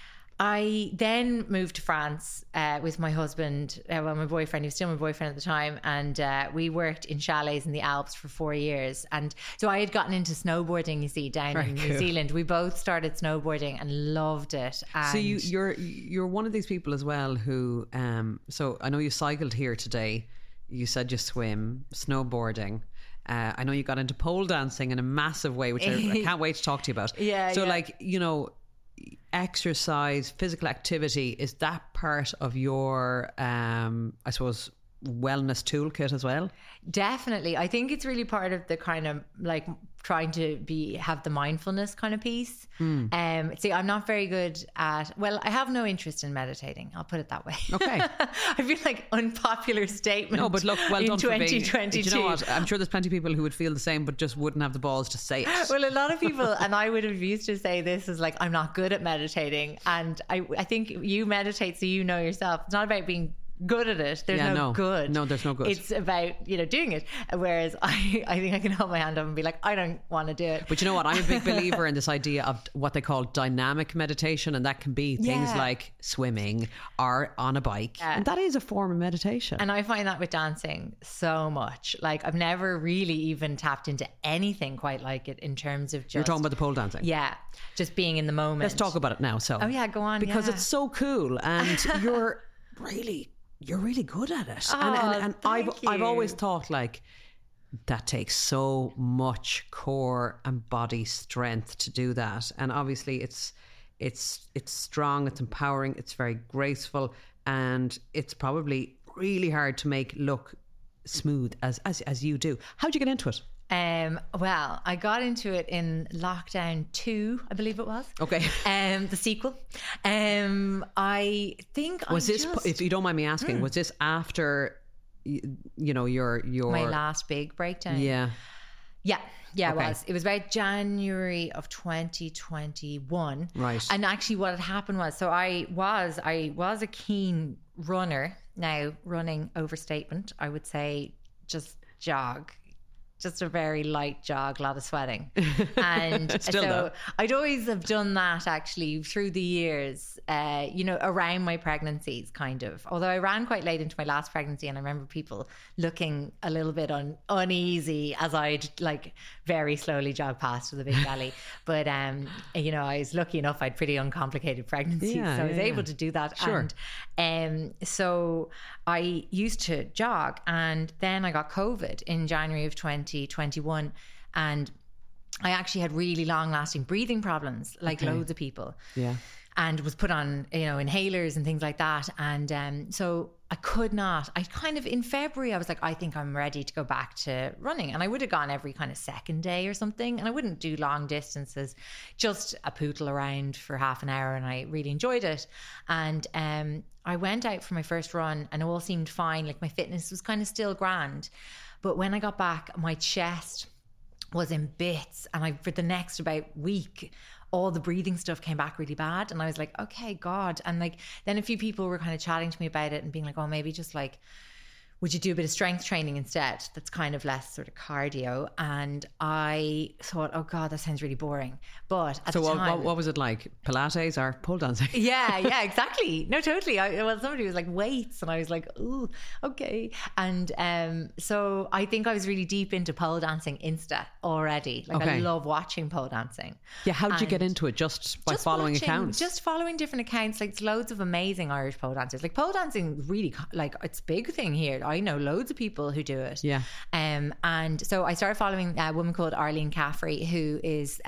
I then moved to France with my husband, my boyfriend, he was still my boyfriend at the time, and we worked in chalets in the Alps for 4 years. And so I had gotten into snowboarding, you see, down in New Zealand. We both started snowboarding and loved it. And so you're one of these people as well who, so I know you cycled here today. You said you swim, snowboarding. I know you got into pole dancing in a massive way, which I can't wait to talk to you about. So exercise, physical activity, is that part of your I suppose wellness toolkit as well? Definitely. I think it's really part of the kind of trying to have the mindfulness kind of piece. See, I'm not very good at, I have no interest in meditating, I'll put it that way. Okay. I feel unpopular statement. No, but look, well done in 2022. Do you know what? I'm sure there's plenty of people who would feel the same, but just wouldn't have the balls to say it. Well, a lot of people, and I would have used to say this, is I'm not good at meditating. And I think you meditate so you know yourself. It's not about being good at it. There's no good. No, there's no good. It's about, doing it. Whereas I think I can hold my hand up and be like, I don't want to do it. But you know what? I'm a big believer in this idea of what they call dynamic meditation, and that can be things like swimming or on a bike. Yeah. And that is a form of meditation. And I find that with dancing so much. Like, I've never really even tapped into anything quite like it in terms of just... You're talking about the pole dancing? Yeah. Just being in the moment. Let's talk about it now. So. Oh yeah, go on. Because it's so cool, and you're really good at it. And I've always thought, like, that takes so much core and body strength to do that. And obviously it's strong, it's empowering, it's very graceful, and it's probably really hard to make look smooth as you do. How'd you get into it? Well, I got into it in lockdown 2, I believe it was. Okay. The sequel. I think was this, if you don't mind me asking, was this after your my last big breakdown? Yeah. Yeah, okay. It was about January of 2021. Right. And actually what had happened was, so I was a keen runner. Now, running, overstatement, I would say just jog. Just a very light jog, a lot of sweating. And so I'd always have done that actually through the years, around my pregnancies kind of. Although I ran quite late into my last pregnancy, and I remember people looking a little bit uneasy as I'd like very slowly jog past with a big belly. But, I was lucky enough, I had pretty uncomplicated pregnancies. So I was able to do that. Sure. And so I used to jog, and then I got COVID in January of 2021, and I actually had really long lasting breathing problems, like loads of people. Yeah. And was put on, inhalers and things like that. And so I could not. In February, I was like, I think I'm ready to go back to running. And I would have gone every kind of second day or something. And I wouldn't do long distances, just a pootle around for half an hour. And I really enjoyed it. And I went out for my first run, and it all seemed fine. Like, my fitness was kind of still grand. But when I got back, my chest was in bits. And for the next about week, all the breathing stuff came back really bad. And I was like, okay, God. And then a few people were kind of chatting to me about it and being like, oh, maybe just would you do a bit of strength training instead? That's kind of less sort of cardio. And I thought, oh God, that sounds really boring. But at the time... what was it like? Pilates or pole dancing? Yeah, exactly. No, totally. Somebody was like weights, and I was like, ooh, okay. And so I think I was really deep into pole dancing Insta already. I love watching pole dancing. Yeah, how did you get into it? Just by following accounts? Just following different accounts. Like, loads of amazing Irish pole dancers. Like, pole dancing really, it's a big thing here. I know loads of people who do it. Yeah. And so I started following a woman called Arlene Caffrey, who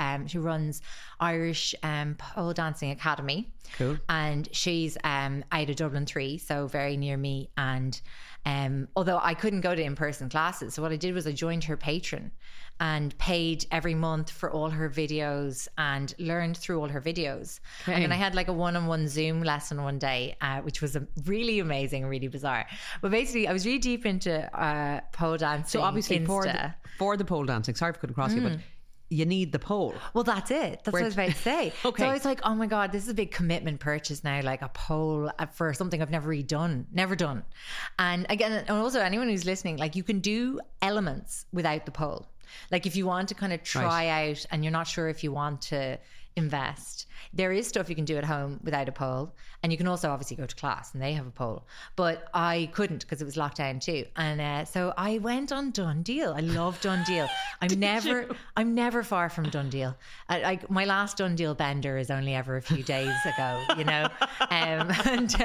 runs Irish Pole Dancing Academy. Cool. And she's out of Dublin 3, so very near me. And although I couldn't go to in-person classes, so what I did was I joined her Patreon and paid every month for all her videos and learned through all her videos. Okay. And then I had like a one-on-one Zoom lesson one day, which was really amazing and really bizarre. But basically, I was really deep into pole dancing. So obviously for the pole dancing, sorry for cutting across you, but you need the pole. Well, that's it. That's what I was about to say. Okay. So I was like, oh my God, this is a big commitment purchase now, like a pole for something I've never done. And again, and also anyone who's listening, like, you can do elements without the pole. Like, if you want to kind of try out and you're not sure if you want to invest, there is stuff you can do at home without a pole. And you can also obviously go to class and they have a pole. But I couldn't because it was lockdown too. And so I went on Done Deal. I love Done Deal. I'm never far from Done Deal. My last Done Deal bender is only ever a few days ago, I'm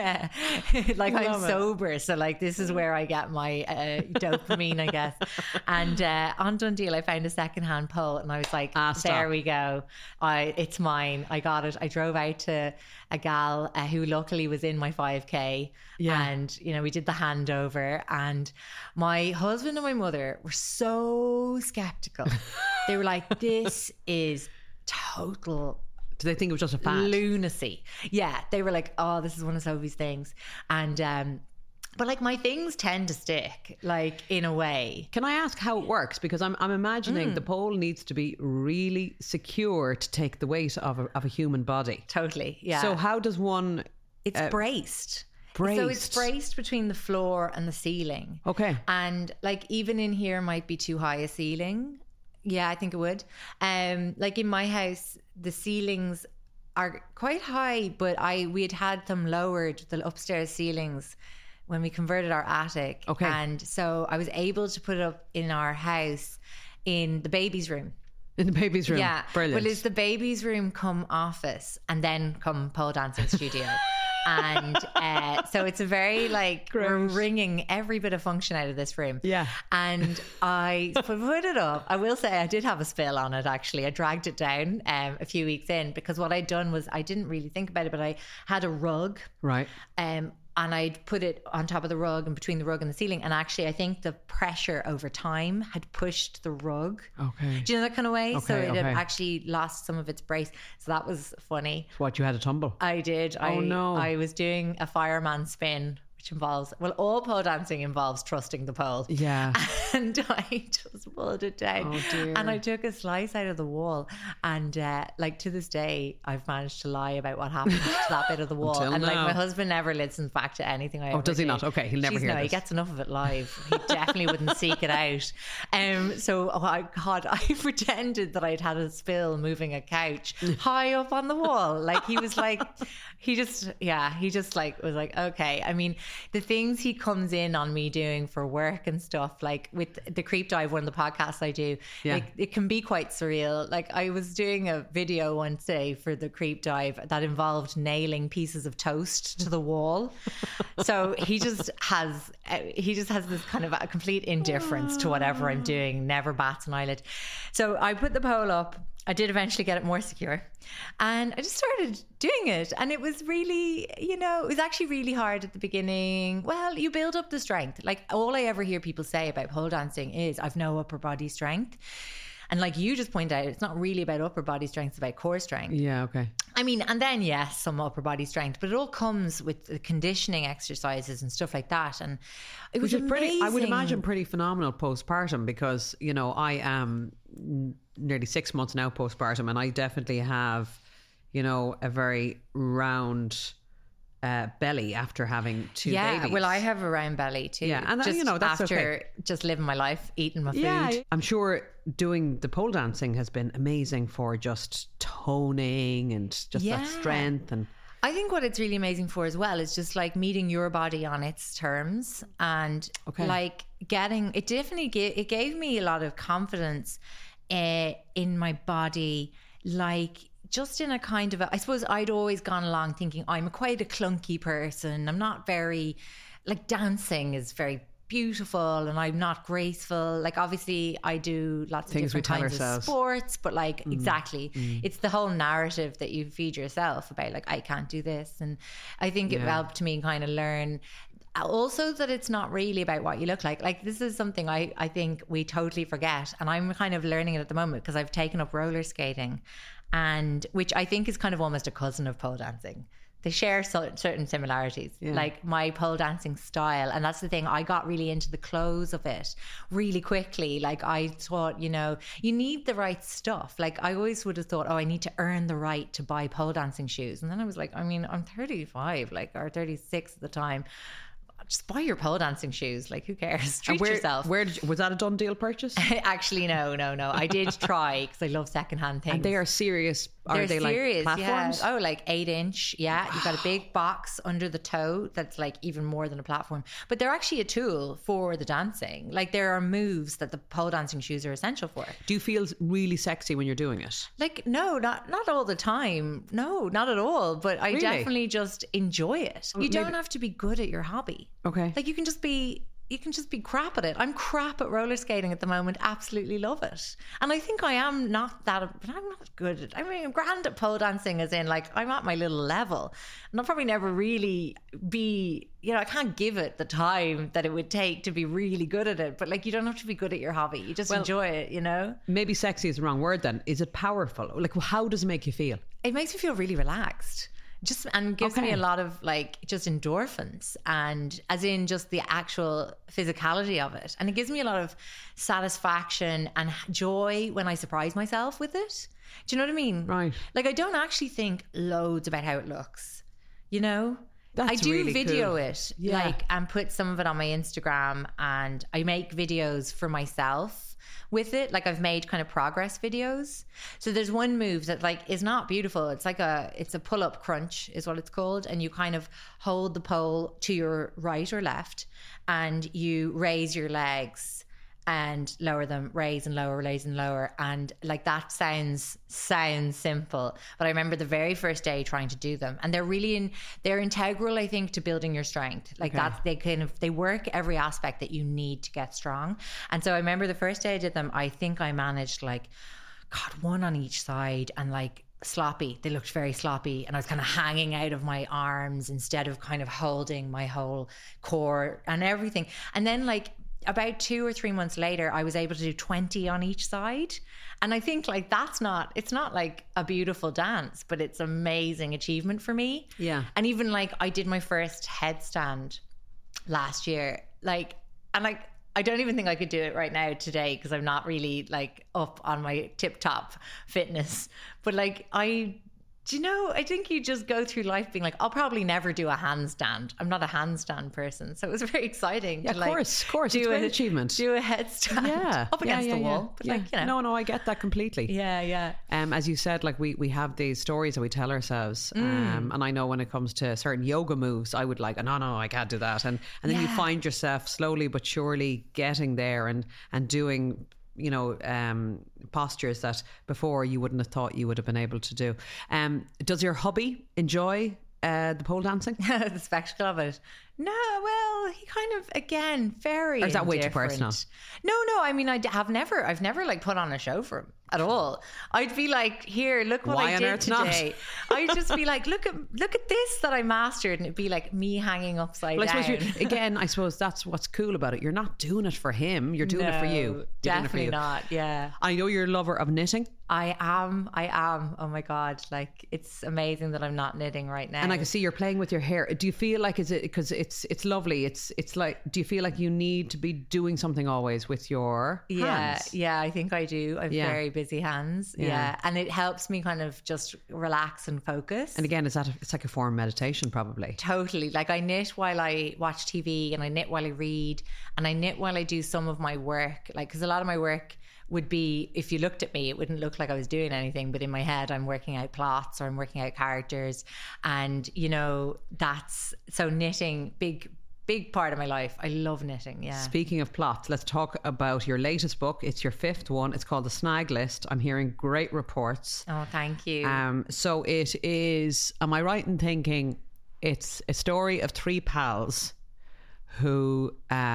sober. So like, this is where I get my dopamine, I guess. And on Done Deal, I found a secondhand pole and I was like, there we go. It's mine. I got it. I drove out to a gal who luckily was in my 5K. Yeah. And, we did the handover, and my husband and my mother were so skeptical. They were like, this is total... Do they think it was just a fad? Lunacy. Yeah. They were like, oh, this is one of Sophie's things. And, but like, my things tend to stick, like, in a way. Can I ask how it works? Because I'm imagining the pole needs to be really secure to take the weight of a human body. Totally, yeah. So how does one... It's braced. Braced. So it's braced between the floor and the ceiling. Okay. And like even in here might be too high a ceiling. Yeah, I think it would. Like in my house, the ceilings are quite high, but we had them lowered, the upstairs ceilings, when we converted our attic. Okay. And so I was able to put it up in our house in the baby's room. In the baby's room. Yeah. Brilliant. Well, it's the baby's room come office and then come pole dancing studio. And so it's a very like, we're wringing every bit of function out of this room. Yeah. And I put it up. I will say I did have a spill on it, actually. I dragged it down a few weeks in, because what I'd done was I didn't really think about it, but I had a rug. Right. And I'd put it on top of the rug and between the rug and the ceiling. And actually, I think the pressure over time had pushed the rug. Okay. Do you know that kind of way? Okay, So it had okay. actually lost some of its brace. So that was funny. What, you had a tumble? I did. Oh, no. I was doing a fireman spin, which involves, well, all pole dancing involves trusting the pole. Yeah. And I just pulled it down. Oh, dear. And I took a slice out of the wall. And like to this day, I've managed to lie about what happened to that bit of the wall. Until and like now. my husband never listens back to anything I ever does he do. not? Okay, he'll never hear No, this. he gets enough of it live. He definitely wouldn't seek it out. So I pretended that I'd had a spill moving a couch high up on the wall. Like he was like, he just like was like, okay. I mean, the things he comes in on me doing for work and stuff, like with the Creep Dive, one of the podcasts I do, like it can be quite surreal. Like I was doing a video one day for the Creep Dive that involved nailing pieces of toast to the wall. So he just has this kind of a complete indifference to whatever I'm doing, never bats an eyelid. So I put the pole up. I did eventually get it more secure, and I just started doing it. And it was really, it was actually really hard at the beginning. Well, you build up the strength. Like all I ever hear people say about pole dancing is I've no upper body strength. And like you just pointed out, it's not really about upper body strength, it's about core strength. Yeah, okay. I mean, and then yes, some upper body strength, but it all comes with the conditioning exercises and stuff like that. And it was amazing. I would imagine pretty phenomenal postpartum, because, I am nearly 6 months now postpartum, and I definitely have, a very round belly after having two babies. Well, I have a round belly too. Yeah, and just that's after okay. Just living my life, eating my food. Yeah, I'm sure doing the pole dancing has been amazing for just toning and just that strength. And I think what it's really amazing for as well is just like meeting your body on its terms, and like getting it. Definitely gave me a lot of confidence in my body, like just in a kind of I suppose I'd always gone along thinking I'm quite a clunky person. I'm not very, like, dancing is very beautiful and I'm not graceful. Like obviously I do lots of different kinds of sports, but like exactly it's the whole narrative that you feed yourself about, like, I can't do this. And I think it helped me kind of learn also that it's not really about what you look like. Like this is something I think we totally forget, and I'm kind of learning it at the moment because I've taken up roller skating, and which I think is kind of almost a cousin of pole dancing. They share certain similarities, like my pole dancing style. And that's the thing, I got really into the clothes of it really quickly. Like I thought, you need the right stuff. Like I always would have thought, I need to earn the right to buy pole dancing shoes. And then I was like, I mean, I'm 35, or 36 at the time. Just buy your pole dancing shoes. Like, who cares? Treat yourself. Was that a done deal purchase? Actually, no. I did try because I love secondhand things. And they are serious. Are they serious, like platforms? Yeah. Oh, like 8-inch. Yeah. You've got a big box under the toe that's like even more than a platform. But they're actually a tool for the dancing. Like there are moves that the pole dancing shoes are essential for. Do you feel really sexy when you're doing it? Like, no, not all the time. No, not at all. But I definitely just enjoy it. You don't have to be good at your hobby. Okay. Like you can just be crap at it. I'm crap at roller skating at the moment. Absolutely love it. And I think I am not that, but I'm not good at, I'm grand at pole dancing, as in like I'm at my little level. And I'll probably never really be, I can't give it the time that it would take to be really good at it. But like, you don't have to be good at your hobby. You just enjoy it, Maybe sexy is the wrong word then. Is it powerful? Like, how does it make you feel? It makes me feel really relaxed. And gives me a lot of like just endorphins, and as in just the actual physicality of it. And it gives me a lot of satisfaction and joy when I surprise myself with it. Do you know what I mean? Right. Like I don't actually think loads about how it looks, That's I do really video cool. it, Yeah. like, and put some of it on my Instagram, and I make videos for myself with it. Like, I've made kind of progress videos. So there's one move that like is not beautiful. It's like it's a pull-up crunch is what it's called, and you kind of hold the pole to your right or left, and you raise your legs and lower them, raise and lower. And like, that sounds simple, but I remember the very first day trying to do them, and they're integral, I think, to building your strength. Like, they work every aspect that you need to get strong. And so I remember the first day I did them, I think I managed like, God, one on each side, and like, sloppy. They looked very sloppy, and I was kind of hanging out of my arms instead of kind of holding my whole core and everything. And then like, about 2 or 3 months later, I was able to do 20 on each side. And I think like, it's not like a beautiful dance, but it's amazing achievement for me. Yeah. And even like, I did my first headstand last year, like, and like, I don't even think I could do it right now today, because I'm not really like up on my tip top fitness. But like, I think you just go through life being like, I'll probably never do a handstand. I'm not a handstand person. So it was very exciting. Yeah, to, of course. It's a great achievement. Do a headstand up against the wall. But like, you know. No, I get that completely. Yeah. As you said, like we have these stories that we tell ourselves. And I know when it comes to certain yoga moves, I would like, no, I can't do that. And then you find yourself slowly but surely getting there and doing, you know, postures that before you wouldn't have thought you would have been able to do. Does your hubby enjoy the pole dancing? The spectacle of it? No, well, he kind of, again, very Or is that way too indifferent. personal? No, I mean, I've never like put on a show for him at all. I'd be like, here, look what Why I on did earth today. I'd just be like, look at this that I mastered, and it'd be like me hanging upside Well, down. I suppose that's what's cool about it. You're not doing it for him. You're doing it for you. You're doing it for Definitely you. not. Yeah. I know you're a lover of knitting. I am. Oh my God. Like, it's amazing that I'm not knitting right now. And I can see you're playing with your hair. Do you feel like, is it because it's lovely? It's like, do you feel like you need to be doing something always with your hands? Yeah, I think I do. I have very busy hands. Yeah. And it helps me kind of just relax and focus. And again, it's like a form of meditation, probably. Totally. Like, I knit while I watch TV, and I knit while I read, and I knit while I do some of my work. Like, because a lot of my work would be, if you looked at me, it wouldn't look like I was doing anything, but in my head I'm working out plots, or I'm working out characters. And you know, so knitting, big part of my life. I love knitting. Yeah. Speaking of plots, let's talk about your latest book. It's your 5th one. It's called The Snag List. I'm hearing great reports. Oh, thank you. So it is, am I right in thinking it's a story of 3 pals who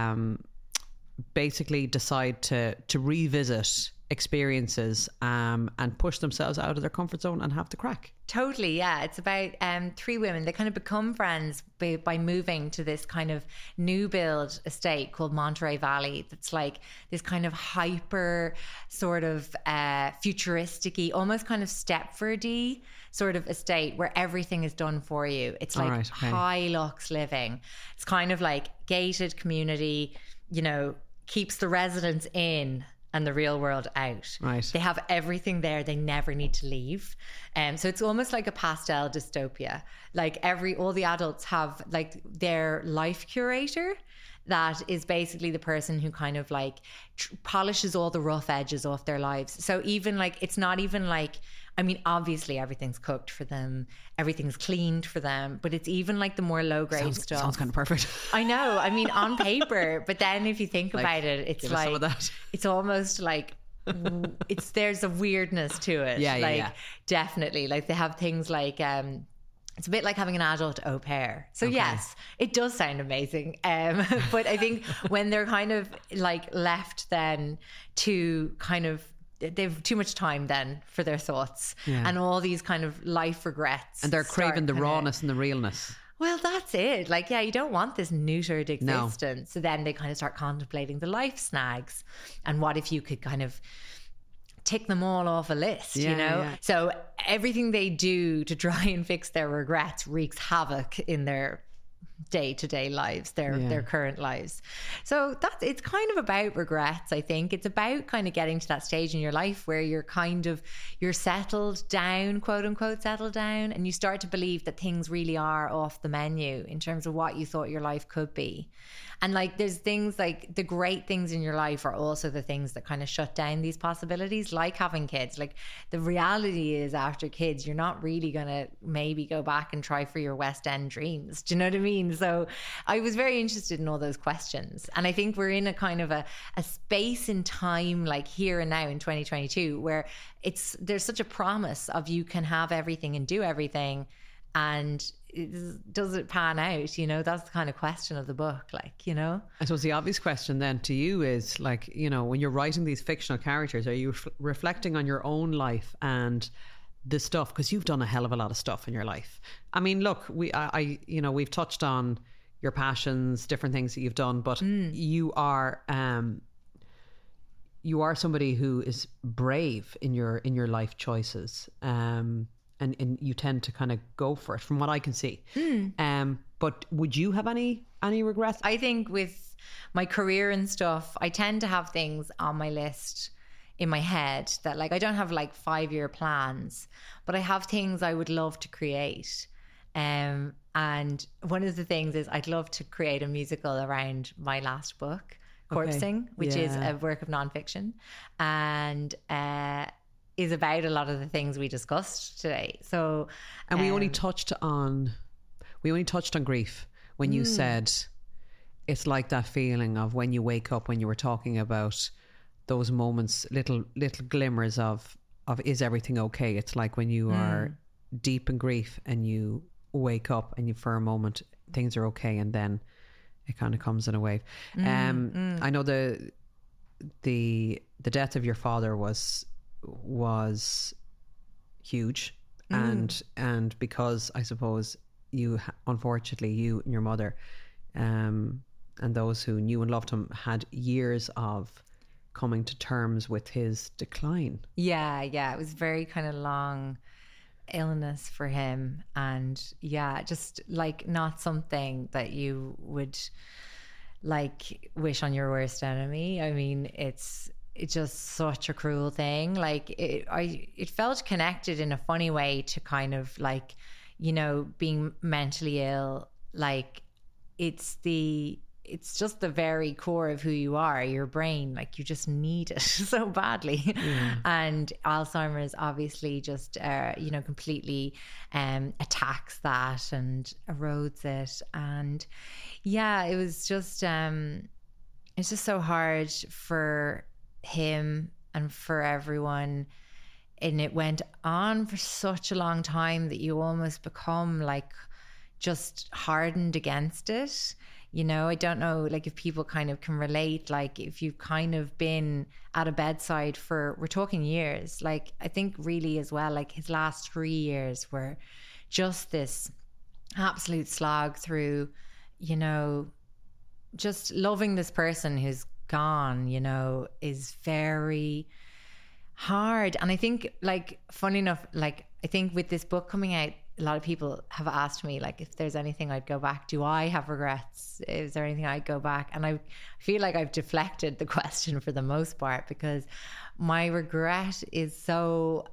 basically decide to revisit experiences and push themselves out of their comfort zone and have the crack? Totally, yeah. It's about 3 women. They kind of become friends by moving to this kind of new build estate called Monterey Valley. That's like this kind of hyper sort of futuristic-y, almost kind of Stepford-y sort of estate where everything is done for you. It's like high lux living. It's kind of like gated community, you know, keeps the residents in and the real world out. Right. They have everything there. They never need to leave. So it's almost like a pastel dystopia. Like all the adults have like their life curator that is basically the person who kind of like polishes all the rough edges off their lives. So even like, it's not even like, I mean, obviously everything's cooked for them, everything's cleaned for them, but it's even like the more low grade stuff. Sounds kind of perfect. I know. I mean, on paper, but then if you think Like, about it, it's give us some like of that. it's almost like there's a weirdness to it. Yeah. Definitely. Like, they have things like it's a bit like having an adult au pair. So yes, it does sound amazing. But I think when they're kind of like left then to kind of, they've too much time then for their thoughts and all these kind of life regrets. And they're craving the rawness and the realness. Well, that's it. Like, yeah, you don't want this neutered existence. So then they kind of start contemplating the life snags. And what if you could kind of tick them all off a list, you know? Yeah. So everything they do to try and fix their regrets wreaks havoc in their day-to-day lives, their current lives. So it's kind of about regrets. I think it's about kind of getting to that stage in your life where you're settled down, quote unquote settled down, and you start to believe that things really are off the menu in terms of what you thought your life could be. And like there's things like the great things in your life are also the things that kind of shut down these possibilities, like having kids. Like the reality is after kids, you're not really going to maybe go back and try for your West End dreams. Do you know what I mean? So I was very interested in all those questions. And I think we're in a kind of a space in time, like here and now in 2022, where there's such a promise of you can have everything and do everything. And does it pan out? You know, that's the kind of question of the book, like, you know. I suppose the obvious question then to you is, like, you know, when you're writing these fictional characters, are you reflecting on your own life and the stuff? Because you've done a hell of a lot of stuff in your life. I mean, look, we've touched on your passions, different things that you've done, but you are somebody who is brave in your life choices. And you tend to kind of go for it, from what I can see. But would you have any regrets? I think with my career and stuff, I tend to have things on my list in my head that, like, I don't have like 5-year plans, but I have things I would love to create. And one of the things is I'd love to create a musical around my last book, Corpsing, which is a work of nonfiction. And is about a lot of the things we discussed today. So, and we only touched on grief when you said it's like that feeling of when you wake up, when you were talking about those moments, little glimmers of is everything okay? It's like when you are deep in grief and you wake up and you, for a moment, things are okay, and then it kind of comes in a wave. I know the death of your father was huge, and because I suppose unfortunately you and your mother and those who knew and loved him had years of coming to terms with his decline. Yeah, it was very kind of long illness for him, and just like not something that you would like wish on your worst enemy. I mean, it's just such a cruel thing. Like it felt connected in a funny way to kind of like, you know, being mentally ill. Like it's just the very core of who you are, your brain. Like you just need it so badly. And Alzheimer's obviously just, completely attacks that and erodes it. And it was just, it's just so hard for him and for everyone, and it went on for such a long time that you almost become like just hardened against it. You know, I don't know, like if people kind of can relate, like if you've kind of been at a bedside for, we're talking years, like I think really as well, like his last 3 years were just this absolute slog through, you know, just loving this person who's gone, you know, is very hard. And I think, like, funny enough, like I think with this book coming out, a lot of people have asked me, like, if there's anything I'd go back. Do I have regrets? Is there anything I'd go back? And I feel like I've deflected the question for the most part, because my regret is so,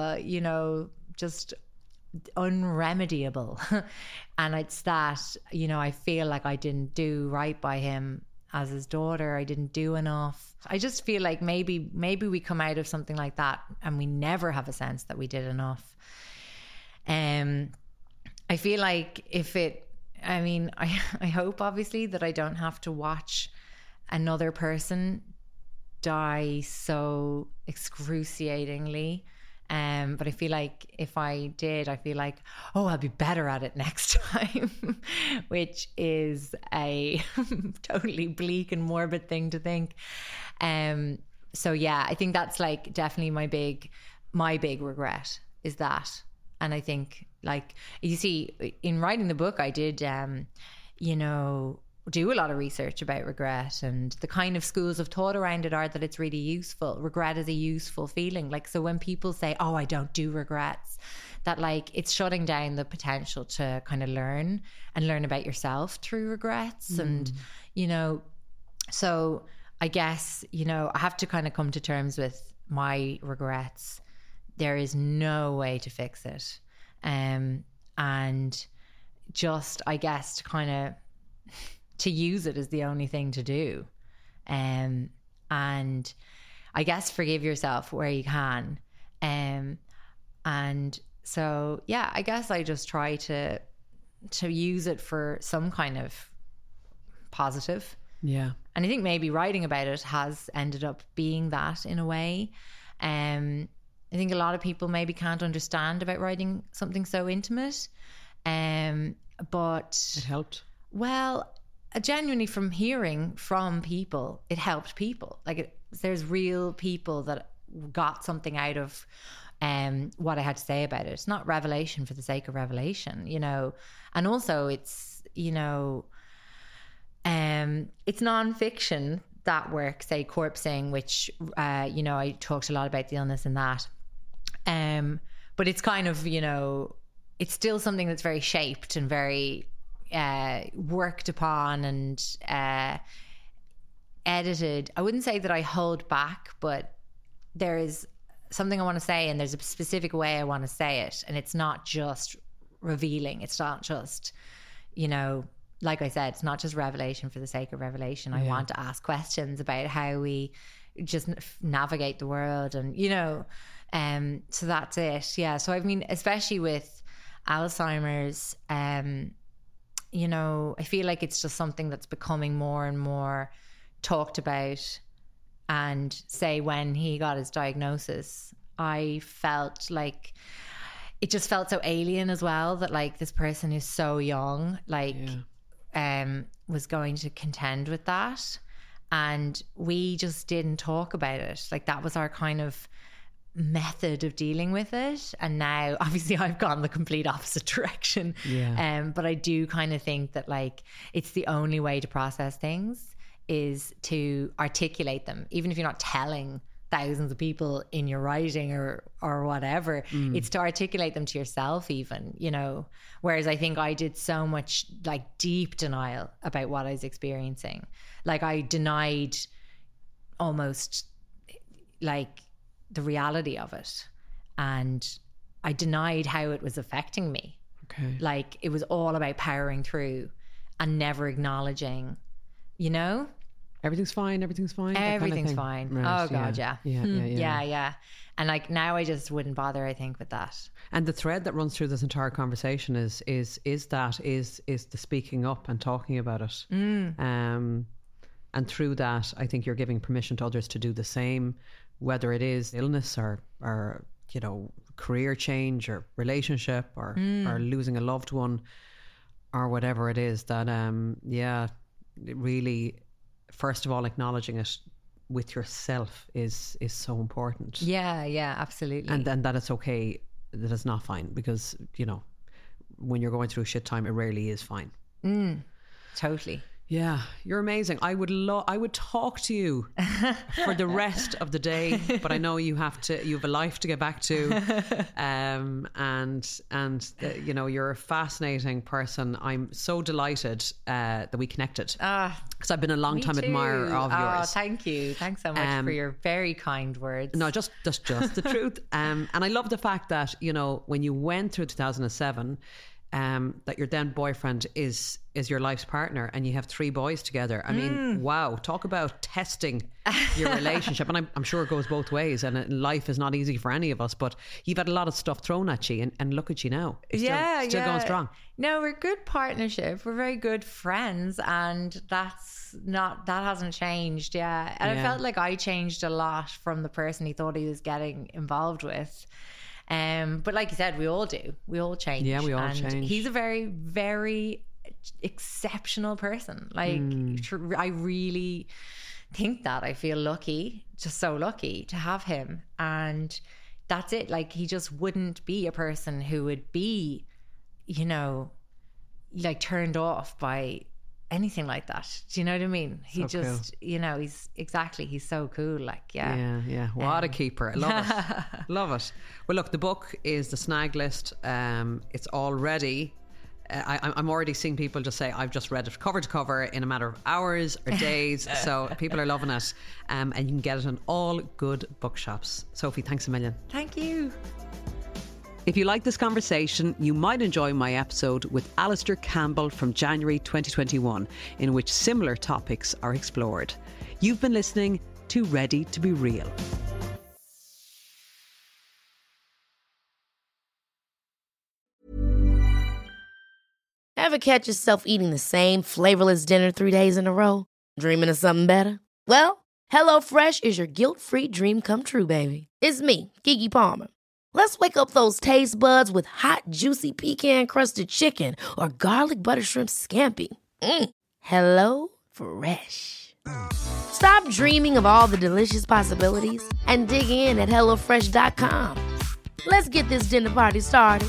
just unremediable. And it's that, you know, I feel like I didn't do right by him as his daughter. I didn't do enough. I just feel like maybe we come out of something like that and we never have a sense that we did enough. I feel like I hope obviously that I don't have to watch another person die so excruciatingly. But I feel like if I did, I feel like, I'll be better at it next time, which is a totally bleak and morbid thing to think. So yeah, I think that's like definitely my big regret is that. And I think, like, you see, in writing the book, I did, do a lot of research about regret, and the kind of schools of thought around it are that it's really useful. Regret is a useful feeling. Like, so when people say, I don't do regrets, that like it's shutting down the potential to kind of learn about yourself through regrets. And, you know, so I guess, you know, I have to kind of come to terms with my regrets. There is no way to fix it. And just, I guess, to kind of, to use it is the only thing to do. And I guess forgive yourself where you can. And so, yeah, I guess I just try to use it for some kind of positive. Yeah. And I think maybe writing about it has ended up being that in a way. I think a lot of people maybe can't understand about writing something so intimate. But it helped. Well, genuinely from hearing from people, it helped people. Like there's real people that got something out of what I had to say about it. It's not revelation for the sake of revelation, you know. And also it's, you know, it's nonfiction, that work, say Corpsing, which, you know, I talked a lot about the illness in that. But it's kind of, you know, it's still something that's very shaped and very worked upon and edited. I wouldn't say that I hold back, but there is something I want to say and there's a specific way I want to say it. And it's not just revealing. It's not just, you know, like I said, it's not just revelation for the sake of revelation. I want to ask questions about how we just navigate the world and, you know, so that's it. Yeah. So I mean, especially with Alzheimer's, you know, I feel like it's just something that's becoming more and more talked about. And say when he got his diagnosis, I felt like it just felt so alien as well, that like this person is so young, like was going to contend with that. And we just didn't talk about it. Like that was our kind of method of dealing with it. And now obviously I've gone the complete opposite direction. But I do kind of think that like it's the only way to process things is to articulate them, even if you're not telling thousands of people in your writing or whatever. It's to articulate them to yourself even, you know. Whereas I think I did so much like deep denial about what I was experiencing. Like I denied almost like the reality of it, and I denied how it was affecting me. Okay. Like it was all about powering through and never acknowledging, you know, everything's fine. Everything's kind of fine. Right, oh God, yeah. Yeah. And like now I just wouldn't bother, I think, with that. And the thread that runs through this entire conversation is the speaking up and talking about it. And through that, I think you're giving permission to others to do the same, whether it is illness or you know, career change or relationship or losing a loved one or whatever it is. That it really, first of all, acknowledging it with yourself is so important. Yeah, absolutely. And then that it's okay, that it's not fine, because, you know, when you're going through a shit time, it rarely is fine. Totally. Yeah, you're amazing. I would talk to you for the rest of the day, but I know you have a life to get back to. You know, you're a fascinating person. I'm so delighted that we connected, because I've been a long time admirer of yours. Oh, thank you. Thanks so much for your very kind words. No, just the truth. And I love the fact that, you know, when you went through 2007, that your then boyfriend is your life's partner and you have 3 boys together. I mean, wow, talk about testing your relationship. And I'm sure it goes both ways, and life is not easy for any of us, but you've had a lot of stuff thrown at you, and look at you now. You're still going strong. No, we're a good partnership. We're very good friends, and that hasn't changed. And I felt like I changed a lot from the person he thought he was getting involved with. But like you said, we all do. We all change. Yeah, we all change. He's a very, very exceptional person. Like, I really think that. I feel lucky, just so lucky to have him. And that's it. Like, he just wouldn't be a person who would be, you know, like turned off by anything like that. Do you know what I mean? He So just, you know, he's so cool. Like, Yeah. What a keeper. I love it. Love it. Well, look, the book is The Snag List. It's already... I'm already seeing people just say, I've just read it cover to cover in a matter of hours or days. So people are loving it. And you can get it in all good bookshops. Sophie, thanks a million. Thank you. If you like this conversation, you might enjoy my episode with Alistair Campbell from January 2021, in which similar topics are explored. You've been listening to Ready to Be Real. Ever catch yourself eating the same flavorless dinner 3 days in a row? Dreaming of something better? Well, HelloFresh is your guilt-free dream come true, baby. It's me, Keke Palmer. Let's wake up those taste buds with hot, juicy pecan-crusted chicken or garlic butter shrimp scampi. Hello Fresh. Stop dreaming of all the delicious possibilities and dig in at HelloFresh.com. Let's get this dinner party started.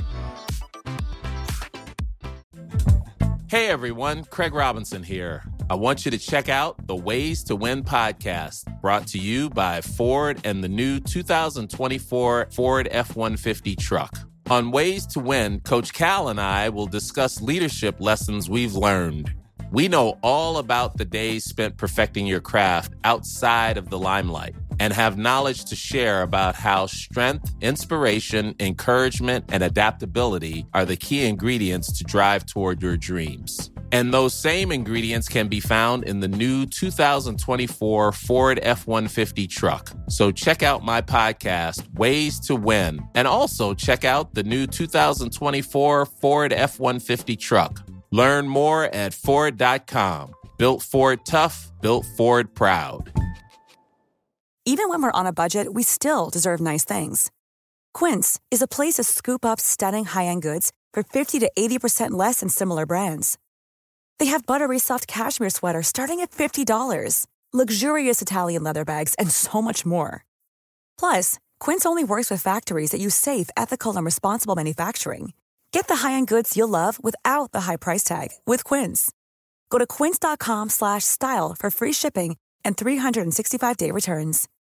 Hey everyone, Craig Robinson here. I want you to check out the Ways to Win podcast, brought to you by Ford and the new 2024 Ford F-150 truck. On Ways to Win, Coach Cal and I will discuss leadership lessons we've learned. We know all about the days spent perfecting your craft outside of the limelight and have knowledge to share about how strength, inspiration, encouragement, and adaptability are the key ingredients to drive toward your dreams. And those same ingredients can be found in the new 2024 Ford F-150 truck. So check out my podcast, Ways to Win, and also check out the new 2024 Ford F-150 truck. Learn more at Ford.com. Built Ford tough, built Ford proud. Even when we're on a budget, we still deserve nice things. Quince is a place to scoop up stunning high-end goods for 50 to 80% less than similar brands. They have buttery soft cashmere sweaters starting at $50, luxurious Italian leather bags, and so much more. Plus, Quince only works with factories that use safe, ethical, and responsible manufacturing. Get the high-end goods you'll love without the high price tag with Quince. Go to quince.com/style for free shipping and 365-day returns.